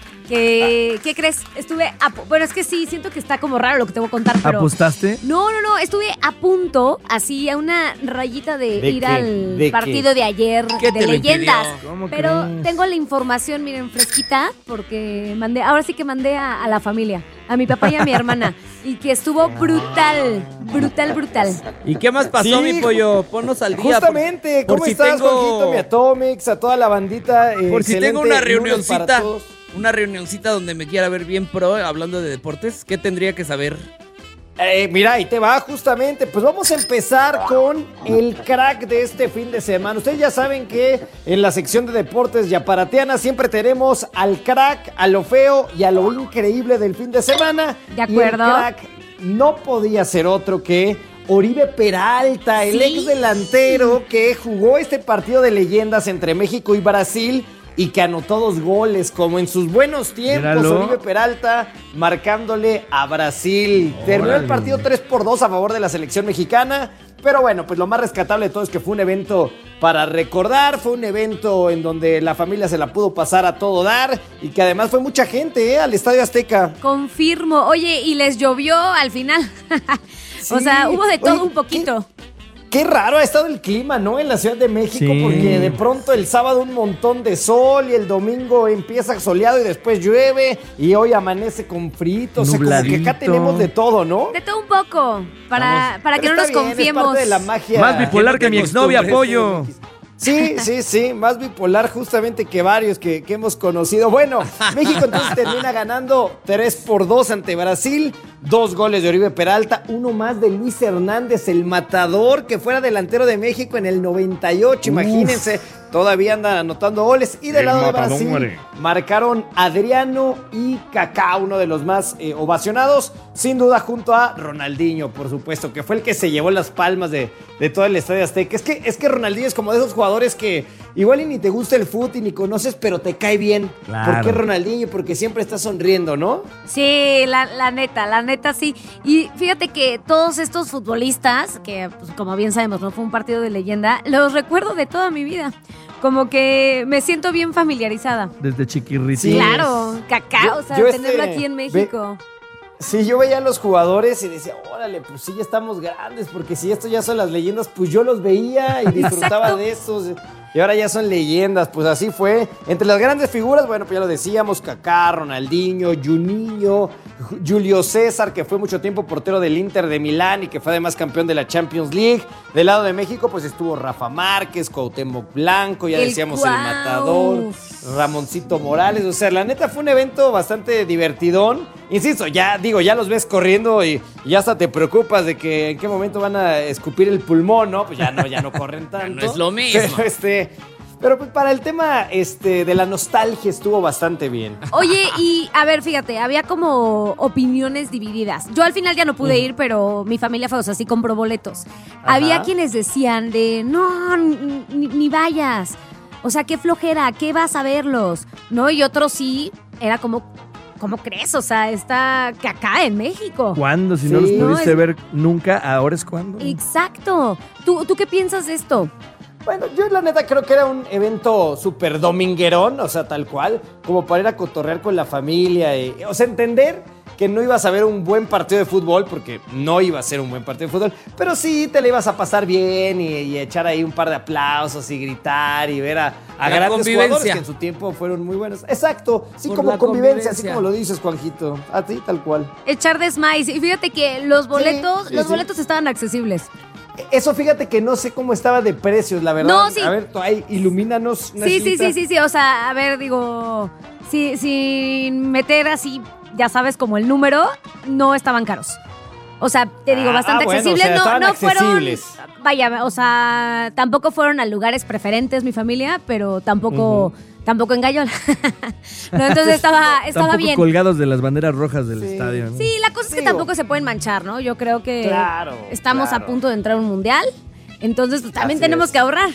¿Qué, ¿Qué crees? Estuve a pu- Bueno, es que sí, siento que está como raro lo que te voy a contar, pero... ¿Apostaste? No, no, no, estuve a punto, así a una rayita de, ¿De ir qué? al ¿De partido de ayer ¿Qué de te lo leyendas. impidió? ¿Cómo Pero crees? tengo la información, miren, fresquita, porque mandé, ahora sí que mandé a, a la familia, a mi papá y a mi hermana, y que estuvo brutal, brutal, brutal. ¿Y qué más pasó, Sí, mi pollo? Ponnos al día. Justamente, por- ¿cómo por si estás, tengo- Juanjito, mi Atomics, a toda la bandita? eh, Por si tengo excelente una lunes para reunioncita, todos. una reunioncita donde me quiera ver bien pro hablando de deportes, ¿qué tendría que saber? Eh, mira, ahí te va justamente. Pues vamos a empezar con el crack de este fin de semana. Ustedes ya saben que en la sección de deportes yaparatiana siempre tenemos al crack, a lo feo y a lo increíble del fin de semana. De acuerdo. Y el crack no podía ser otro que Oribe Peralta, el Sí. ex delantero que jugó este partido de leyendas entre México y Brasil y que anotó dos goles, como en sus buenos tiempos. Míralo. Oribe Peralta marcándole a Brasil. Terminó el Órale. partido tres por dos a favor de la selección mexicana. Pero bueno, pues lo más rescatable de todo es que fue un evento para recordar, fue un evento en donde la familia se la pudo pasar a todo dar y que además fue mucha gente, ¿eh? Al Estadio Azteca. Confirmo. Oye, y les llovió al final. O Sí. sea, hubo de todo Oye, un poquito. Qué raro ha estado el clima, ¿no? En la Ciudad de México, Sí. porque de pronto el sábado un montón de sol y el domingo empieza soleado y después llueve y hoy amanece con frito. O sea, como que acá Nubladito. tenemos de todo, ¿no? De todo un poco. Para, para que Pero no está nos bien, confiemos. Es parte de la magia. Más bipolar no que te mi exnovia, acostumbres. pollo. Sí, sí, sí, más bipolar justamente que varios que, que hemos conocido. Bueno, México entonces termina ganando tres por dos ante Brasil, dos goles de Oribe Peralta, uno más de Luis Hernández, el matador que fuera delantero de México en el noventa y ocho, imagínense, todavía andan anotando goles. Y del El lado de matador. Brasil marcaron Adriano y Kaká, uno de los más eh, ovacionados, sin duda junto a Ronaldinho, por supuesto, que fue el que se llevó las palmas de, de todo el Estadio Azteca. Es que, es que Ronaldinho es como de esos jugadores que igual y ni te gusta el fútbol y ni conoces, pero te cae bien. Claro. ¿Por qué Ronaldinho? Porque siempre está sonriendo, ¿no? Sí, la, la neta, la neta sí. Y fíjate que todos estos futbolistas, que pues, como bien sabemos, no fue un partido de leyenda, los recuerdo de toda mi vida. Como que me siento bien familiarizada. Desde chiquirrito. Sí. Claro, Kaká, Yo- o sea, yo tenerlo este- aquí en ve- México. Sí, yo veía a los jugadores y decía, órale, pues sí, ya estamos grandes, porque si estos ya son las leyendas, pues yo los veía y disfrutaba Exacto. de estos. Y ahora ya son leyendas, pues así fue. Entre las grandes figuras, bueno, pues ya lo decíamos, Kaká, Ronaldinho, Juninho, Julio César, que fue mucho tiempo portero del Inter de Milán y que fue además campeón de la Champions League. Del lado de México, pues estuvo Rafa Márquez, Cuauhtémoc Blanco, ya El decíamos Cuau. el Matador, Ramoncito Morales. O sea, la neta fue un evento bastante divertidón. Insisto, ya digo, ya los ves corriendo y, y hasta te preocupas de que en qué momento van a escupir el pulmón, ¿no? Pues ya no, ya no corren tanto. No es lo mismo. Pero este, pero pues para el tema este, de la nostalgia estuvo bastante bien. Oye, y a ver, fíjate, había como opiniones divididas. Yo al final ya no pude ir, pero mi familia fue, o sea, sí compró boletos. Ajá. Había quienes decían de, no, ni, ni vayas. O sea, qué flojera, ¿qué vas a verlos? ¿No? Y otros sí, era como, ¿cómo crees? O sea, está que acá en México. ¿Cuándo? Si Sí. no los No, pudiste es- ver nunca, ahora es cuando. Exacto. ¿Tú, ¿Tú qué piensas de esto? Bueno, yo la neta creo que era un evento súper dominguerón, o sea, tal cual, como para ir a cotorrear con la familia. Y, o sea, entender que no ibas a ver un buen partido de fútbol, porque no iba a ser un buen partido de fútbol, pero sí te la ibas a pasar bien y, y echar ahí un par de aplausos y gritar y ver a, a La grandes convivencia. jugadores que en su tiempo fueron muy buenos. Exacto, sí, Por como la convivencia, así convivencia. como lo dices, Juanjito. A ti, tal cual. Echar desmaíz. Y fíjate que los boletos, sí, los sí. boletos estaban accesibles. Eso fíjate que no sé cómo estaba de precios, la verdad. No, sí. A ver, tú ahí, ilumínanos. Sí, sí, Nachlita. sí, sí, sí. O sea, a ver, digo, si, sin meter así, ya sabes, como el número, no estaban caros. O sea, te digo, Ah, bastante bueno, accesibles. o sea, no, estaban no fueron. accesibles. Vaya, o sea, tampoco fueron a lugares preferentes mi familia, pero tampoco, tampoco en Gallola. No, entonces estaba, estaba Tampoco bien. colgados de las banderas rojas del estadio, ¿no? Sí, la cosa es que tampoco se pueden manchar, ¿no? Yo creo que Claro, estamos claro. a punto de entrar a un mundial, entonces pues, también Así tenemos es. que ahorrar.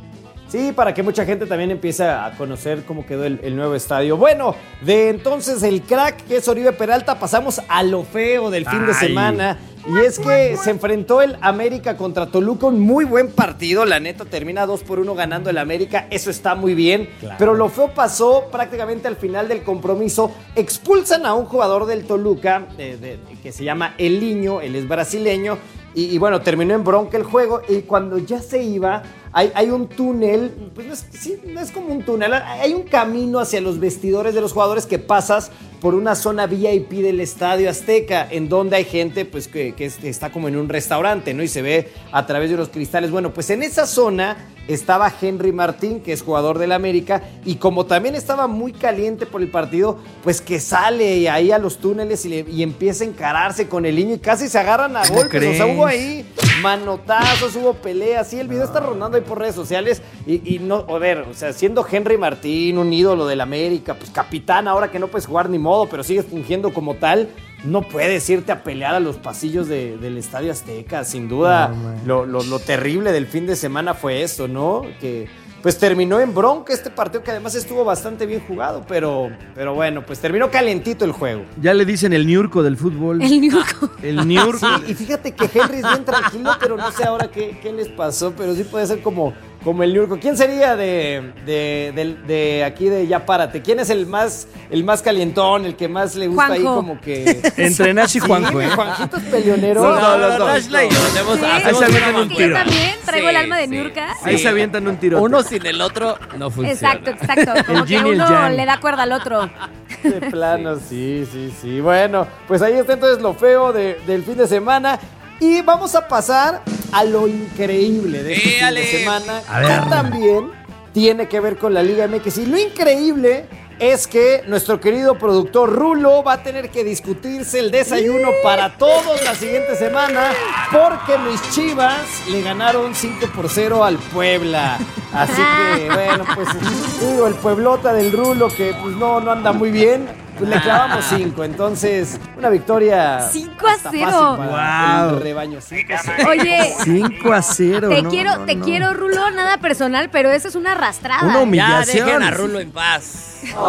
Sí, para que mucha gente también empiece a conocer cómo quedó el, el nuevo estadio. Bueno, de entonces el crack que es Oribe Peralta, pasamos a lo feo del fin de Ay. semana. Y es que se enfrentó el América contra Toluca, un muy buen partido. La neta termina dos por uno ganando el América, eso está muy bien. Claro. Pero lo feo pasó prácticamente al final del compromiso. Expulsan a un jugador del Toluca de- de- que se llama El Niño, él es brasileño. Y, y bueno, terminó en bronca el juego. Y cuando ya se iba, hay, hay un túnel, pues no es, sí, no es como un túnel, hay un camino hacia los vestidores de los jugadores que pasas por una zona V I P del Estadio Azteca, en donde hay gente pues que, que es- está como en un restaurante, ¿no? Y se ve a través de los cristales. Bueno, pues en esa zona estaba Henry Martín, que es jugador del América, y como también estaba muy caliente por el partido, pues que sale ahí a los túneles y, le- y empieza a encararse con el Niño y casi se agarran a ¿Cómo golpes. O sea, crees? hubo ahí manotazos, hubo peleas, sí, el video está rondando ahí por redes sociales y, y no, a ver, o sea, siendo Henry Martín un ídolo del América, pues capitán, ahora que no puedes jugar ni modo, pero sigues fungiendo como tal, no puedes irte a pelear a los pasillos de- del Estadio Azteca, sin duda. No, man. lo, lo- lo terrible del fin de semana fue eso, ¿no? Que pues terminó en bronca este partido que además estuvo bastante bien jugado, pero, pero bueno, pues terminó calentito el juego. Ya le dicen el Niurco del fútbol. El Niurco. El Niurco. Sí, y fíjate que Henry es bien tranquilo, pero no sé ahora qué, qué les pasó, pero sí puede ser como, como el Niurco. ¿Quién sería de, de, de- de aquí de Ya Párate? ¿Quién es el más, el más calientón, el que más le gusta ahí Juanjo. como que... Entre Nash y Juanjo, ¿eh? Juanjito es peleonero. No, No, no, los dos. Nashla y yo hacemos, Sí, hacemos se una avientan un es que yo tiro. también traigo el Sí, alma de sí. Niurka. Ahí se avientan un tiro. Uno sin el otro no funciona. Exacto, exacto. Como El que yin y el uno yang. le da cuerda al otro. De plano, sí, sí, sí. Bueno, pues ahí está entonces lo feo de- del fin de semana. Y vamos a pasar a lo increíble de este fin Éale. de semana. A ver. Que también tiene que ver con la Liga M X. Y lo increíble es que nuestro querido productor Rulo va a tener que discutirse el desayuno para todos la siguiente semana, porque mis Chivas le ganaron cinco por cero al Puebla. Así que, bueno, pues digo, el Pueblota del Rulo que pues no, no anda muy bien, pues le clavamos cinco. Entonces, una victoria cinco a hasta cero. fácil para Wow. el rebaño. cinco a cero. Oye, cinco a cero. te no, quiero, no, te no. quiero, Rulo, nada personal, pero eso es una arrastrada. Una ¿eh? Ya humillación. dejen a Rulo en paz.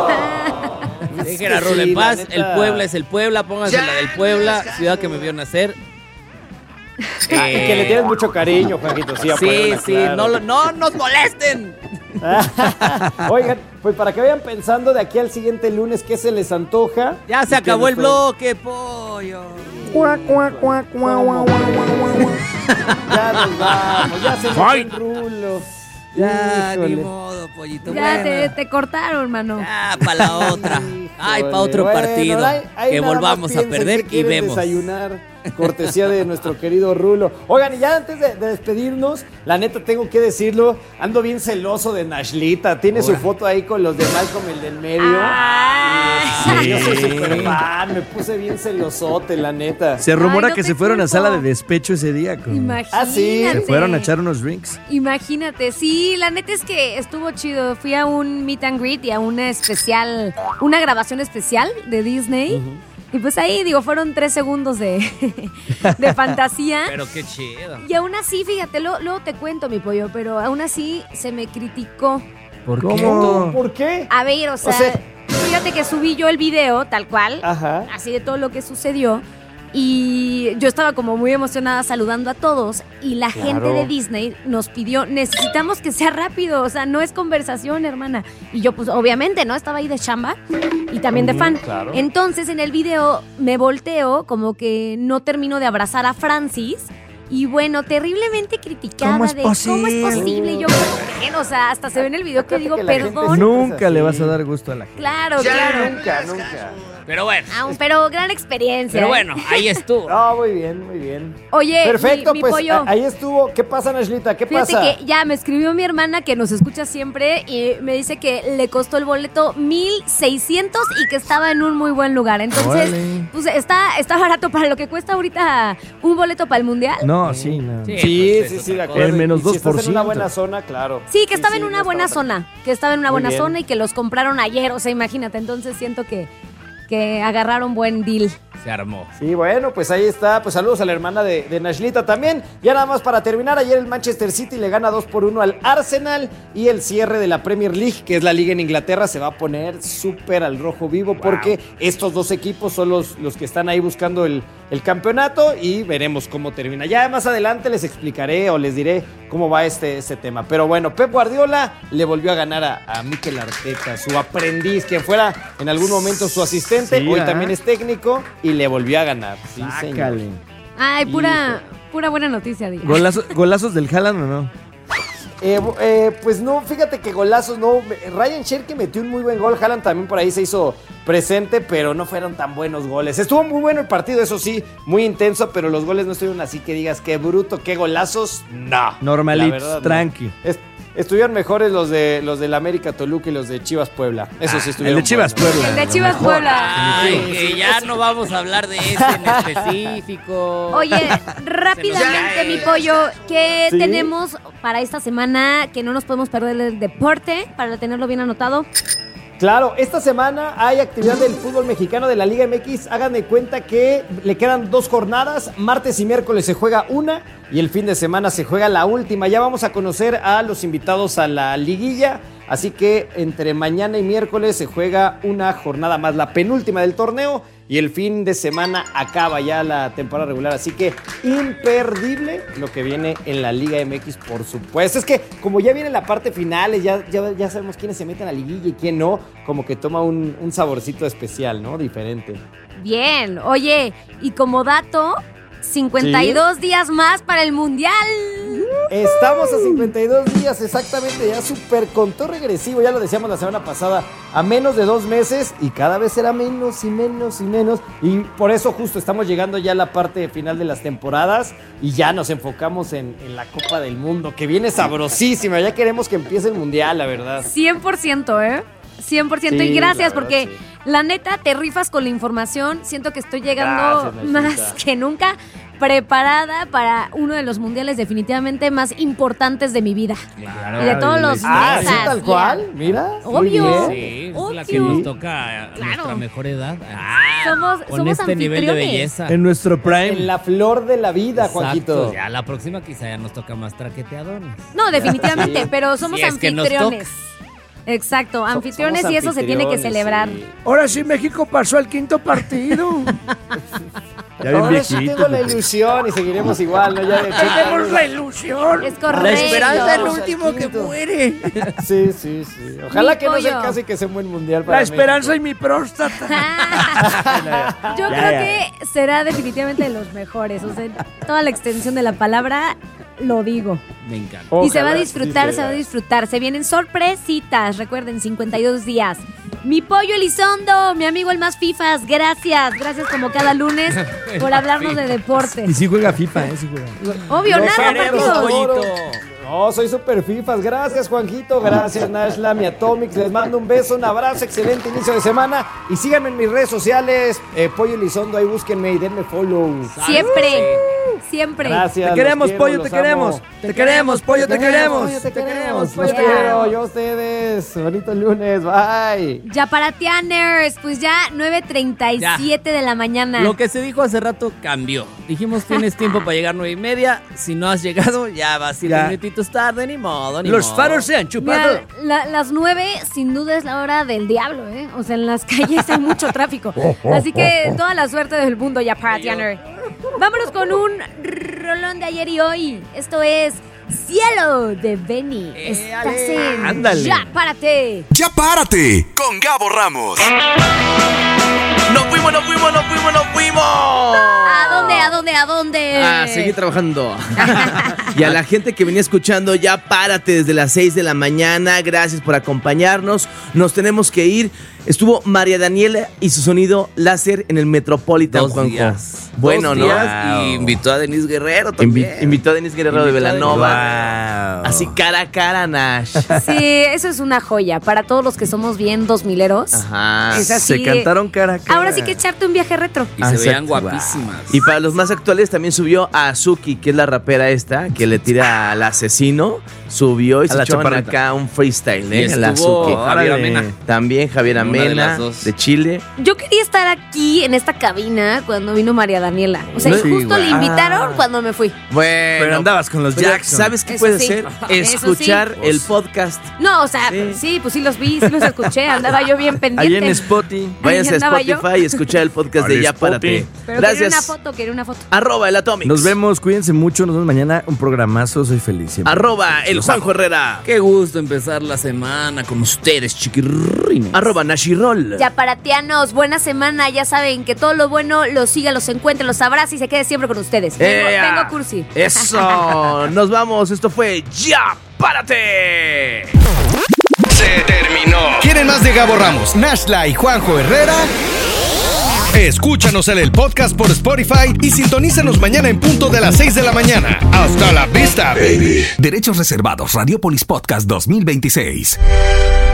Es Dejen que a Rulo sí, en la paz. neta. El Puebla es el Puebla. Pónganse la del Puebla, ciudad que me vio nacer. Ah, y que le tienes mucho cariño, Juanjito. Sí, a Sí, Puebla, sí, claro. no, lo- no nos molesten. Oigan, pues para que vayan pensando de aquí al siguiente lunes qué se les antoja. Ya se Y que acabó el nuestro- bloque, pollo. Ya nos vamos, ya se nos fue el Rulo. Ya, ni Híjole. modo, pollito. Ya te, Bueno. te cortaron, hermano. Ya, para la otra. Ay, para otro Bueno, partido. ahí- ahí que nada más volvamos a piensen perder qué y quieren vemos. desayunar. Cortesía de nuestro querido Rulo. Oigan, y ya antes de, de despedirnos, la neta tengo que decirlo, ando bien celoso de Nashlita. Tiene su foto ahí con los de Malcolm, el del medio. Ay. Y yo soy súper fan, me puse bien celosote, la neta. Se rumora Ay, no que te se fueron a culpo. sala de despecho ese día. Con... Imagínate. Ah, sí. Se fueron a echar unos drinks. Imagínate, sí, la neta es que estuvo chido. Fui a un meet and greet y a una especial, una grabación especial de Disney. Y pues ahí, digo, fueron tres segundos de, de fantasía. Pero qué chido. Y aún así, fíjate, lo- luego te cuento, mi pollo, pero aún así se me criticó ¿Por ¿Cómo? qué? ¿Tú? ¿Por qué? A ver, o sea, O sea- fíjate que subí yo el video, tal cual, Ajá. así de todo lo que sucedió. Y yo estaba como muy emocionada saludando a todos. Y la Claro. gente de Disney nos pidió, necesitamos que sea rápido, o sea, no es conversación, hermana. Y yo, pues, obviamente, ¿no? Estaba ahí de chamba y también de Ujú, fan. claro. Entonces, en el video me volteo, como que no termino de abrazar a Francis. Y bueno, terriblemente criticada ¿Cómo es de cómo es posible? posible. Y yo, ¿por qué? O sea, hasta se ve en el video que digo, que la gente perdón. Nunca le vas a dar gusto a la gente. Claro, claro. Nunca, nunca. Pero bueno. Ah, pero gran experiencia. Pero ¿eh? bueno, ahí estuvo. No, muy bien, muy bien. Oye, Perfecto, mi, mi pues pollo. a- ahí estuvo. ¿Qué pasa, Nashlita? ¿Qué Fíjate pasa? que ya me escribió mi hermana que nos escucha siempre y me dice que le costó el boleto mil seiscientos y que estaba en un muy buen lugar. Entonces, Órale. pues está, está barato para lo que cuesta ahorita un boleto para el mundial. No, sí, no. Sí, Sí, pues, sí, es sí, de otra acuerdo. El menos Y si estás dos por en una ciento. buena zona, claro. Sí, que estaba sí, en una no buena estaba- zona, que estaba en una Muy buena bien. zona y que los compraron ayer, o sea, imagínate. Entonces siento que, que agarraron buen deal. Se armó. Sí, bueno, pues ahí está. Pues saludos a la hermana de, de Nashlita también. Ya nada más para terminar, ayer el Manchester City le gana dos por uno al Arsenal y el cierre de la Premier League, que es la liga en Inglaterra, se va a poner súper al rojo vivo porque estos dos equipos son los, los que están ahí buscando el, el campeonato y veremos cómo termina. Ya más adelante les explicaré o les diré cómo va este, este tema. Pero bueno, Pep Guardiola le volvió a ganar a, a Mikel Arteta, su aprendiz, quien fuera en algún momento su asistente, Sí, hoy ¿ah? también es técnico y le volvió a ganar. Sí, señor. Sácale. Ay, pura, pura buena noticia, diga. Golazo- ¿Golazos del Haaland o no? Eh, bu- eh, pues no, fíjate que golazos no. Ryan Cherky metió un muy buen gol. Haaland también por ahí se hizo presente, pero no fueron tan buenos goles. Estuvo muy bueno el partido, eso sí, muy intenso, pero los goles no estuvieron así que digas qué bruto, qué golazos. No. Normalitos, La verdad, no. tranqui. Es- estuvieron mejores los de los del América Toluca y los de Chivas Puebla. Eso sí El estuvieron. de Chivas buenos. Puebla. El de Chivas Puebla. Ay, que ya no vamos a hablar de ese en específico. Oye, rápidamente, mi pollo, ¿qué Sí. tenemos para esta semana que no nos podemos perder del deporte? Para tenerlo bien anotado. Claro, esta semana hay actividad del fútbol mexicano de la Liga M X. Hagan de cuenta que le quedan dos jornadas. Martes y miércoles se juega una y el fin de semana se juega la última. Ya vamos a conocer a los invitados a la liguilla. Así que entre mañana y miércoles se juega una jornada más, la penúltima del torneo. Y el fin de semana acaba ya la temporada regular. Así que imperdible lo que viene en la Liga M X, por supuesto. Es que como ya viene la parte final, ya, ya, ya sabemos quiénes se meten a la liguilla y quién no. Como que toma un, un saborcito especial, ¿no? Diferente. Bien, oye, y como dato, cincuenta y dos días más para el Mundial. Estamos a cincuenta y dos días, exactamente, ya súper contó regresivo, ya lo decíamos la semana pasada, a menos de dos meses y cada vez será menos y menos y menos. Y por eso justo estamos llegando ya a la parte final de las temporadas y ya nos enfocamos en, en la Copa del Mundo, que viene sabrosísima, ya queremos que empiece el Mundial, la verdad. cien por ciento, ¿eh? cien por ciento. Sí, y gracias, la verdad, porque sí. la neta te rifas con la información. Siento que estoy llegando Gracias, Nachita. más que nunca preparada para uno de los mundiales definitivamente más importantes de mi vida. Claro. Y de todos los Ah, mesas. sí, tal y- cual, mira. muy Obvio. bien. Sí, es la Obvio. que nos toca a Claro. nuestra mejor edad. Ah, Somos, con somos este nivel de anfitriones. belleza. En nuestro prime. En la flor de la vida, Exacto, Juanquito. ya la próxima quizá ya nos toca más traqueteadones. No, definitivamente, Sí. pero somos Si es que nos anfitriones. Exacto, anfitriones somos y eso se tiene que anfitriones, celebrar. sí. Ahora sí, México pasó al quinto partido. Ya bien Ahora sí viejito. tengo la ilusión y seguiremos igual, ¿no? Ya de Tenemos la ilusión. Es correcto. La esperanza es lo Vamos al último que quinto. muere. Sí, sí, sí. Ojalá Mi que no sea el pollo. caso y que sea un buen mundial para La esperanza México. y mi próstata. Yo Ya, creo ya. que será definitivamente de los mejores. O sea, toda la extensión de la palabra lo digo. Me encanta. Y se va a Ojalá disfrutar, sí se va a sea. disfrutar. Se vienen sorpresitas. Recuerden, cincuenta y dos días. Mi pollo Elizondo, mi amigo el más fifas. Gracias, gracias como cada lunes por hablarnos de Y deportes. sí juega FIFA, ¿eh? Sí juega. Obvio, Los nada, queremos, partidos. Pollito. No, soy super fifas. Gracias, Juanquito. Gracias, Nashla, mi Atomics. Les mando un beso, un abrazo. Excelente inicio de semana. Y síganme en mis redes sociales. Eh, Pollo Elizondo, ahí búsquenme y denme follow. Siempre, siempre. Gracias. Te queremos, los quiero, pollo, los te queremos. amo. Te queremos, pollo, te queremos. Pollo, te queremos. Los pollo. quiero, yo a ustedes. Bonito lunes, bye. Ya para Tianers, pues ya nueve treinta y siete de la mañana. Lo que se dijo hace rato cambió. Dijimos tienes tiempo para llegar nueve y media. Si no has llegado, ya vas siete Ya. minutitos tarde, ni modo, ni Los modo. faros se han chupado. Mira, la- las nueve sin duda es la hora del diablo, ¿eh? O sea, en las calles hay mucho tráfico. Así que toda la suerte del mundo ya para Tianer. Vámonos con un rolón de ayer y hoy. Esto es Cielo de Benny. Estás en Ándale. Ya Párate. Ya párate con Gabo Ramos. ¡Nos fuimos, nos fuimos, nos fuimos, nos fuimos! ¿A dónde, a dónde, a dónde? A seguir trabajando. Y a la gente que venía escuchando, ya párate desde las seis de la mañana. Gracias por acompañarnos. Nos tenemos que ir. Estuvo María Daniela y su sonido láser en el Metropolitan. Dos Juanjo. días. Bueno, Dos ¿no? días, y invitó a Denise Guerrero Invi- también. invitó a Denise Guerrero de Invitó a Velanova. Denise. Así cara a cara, Nash. Sí, eso es una joya. Para todos los que somos bien dos mileros. Ajá. Es así Se cantaron cara a cara. Ahora sí que echarte un viaje retro. Y se veían Exacto. guapísimas. Y para los más actuales también subió a Azuki, que es la rapera esta, que le tira al asesino. Subió y A se la echaron chaparrita. acá un freestyle, Y ¿eh? La estuvo Azuki. Javier Órale. Amena. También Javier Una de Amena, las dos. de Chile. Yo quería estar aquí en esta cabina cuando vino María Daniela. O sea, No, y sí, justo güey. le invitaron Ah. cuando me fui. Bueno. Pero andabas con los pero Jackson. ¿Sabes qué Eso puedes sí. hacer? Eso Escuchar sí. el podcast. No, o sea, sí, pues sí los vi, sí los escuché. Andaba yo bien pendiente. Ahí en Spotify. Váyanse a andaba yo. Spotify y escuchar el podcast de Al Ya Spotify. Párate. Pero quería una Gracias. foto, quería una foto. Arroba el Atomics. Nos vemos, cuídense mucho. Nos vemos mañana. Un programazo. Soy feliz siempre. Arroba el Los Juanjo Herrera. Qué gusto empezar la semana con ustedes, chiquirrines. Arroba Nashirol. Ya paratianos, buena semana. Ya saben que todo lo bueno los siga, los encuentre, los abraza y se quede siempre con ustedes. Vengo, ¡Ea! vengo cursi. Eso. Nos vamos. Esto fue Ya Párate. Se terminó. ¿Quieren más de Gabo Ramos, Nashla y Juanjo Herrera? Escúchanos en el podcast por Spotify y sintonízanos mañana en punto de las seis de la mañana. Hasta la vista, baby. Derechos reservados. Radiopolis Podcast dos mil veintiséis.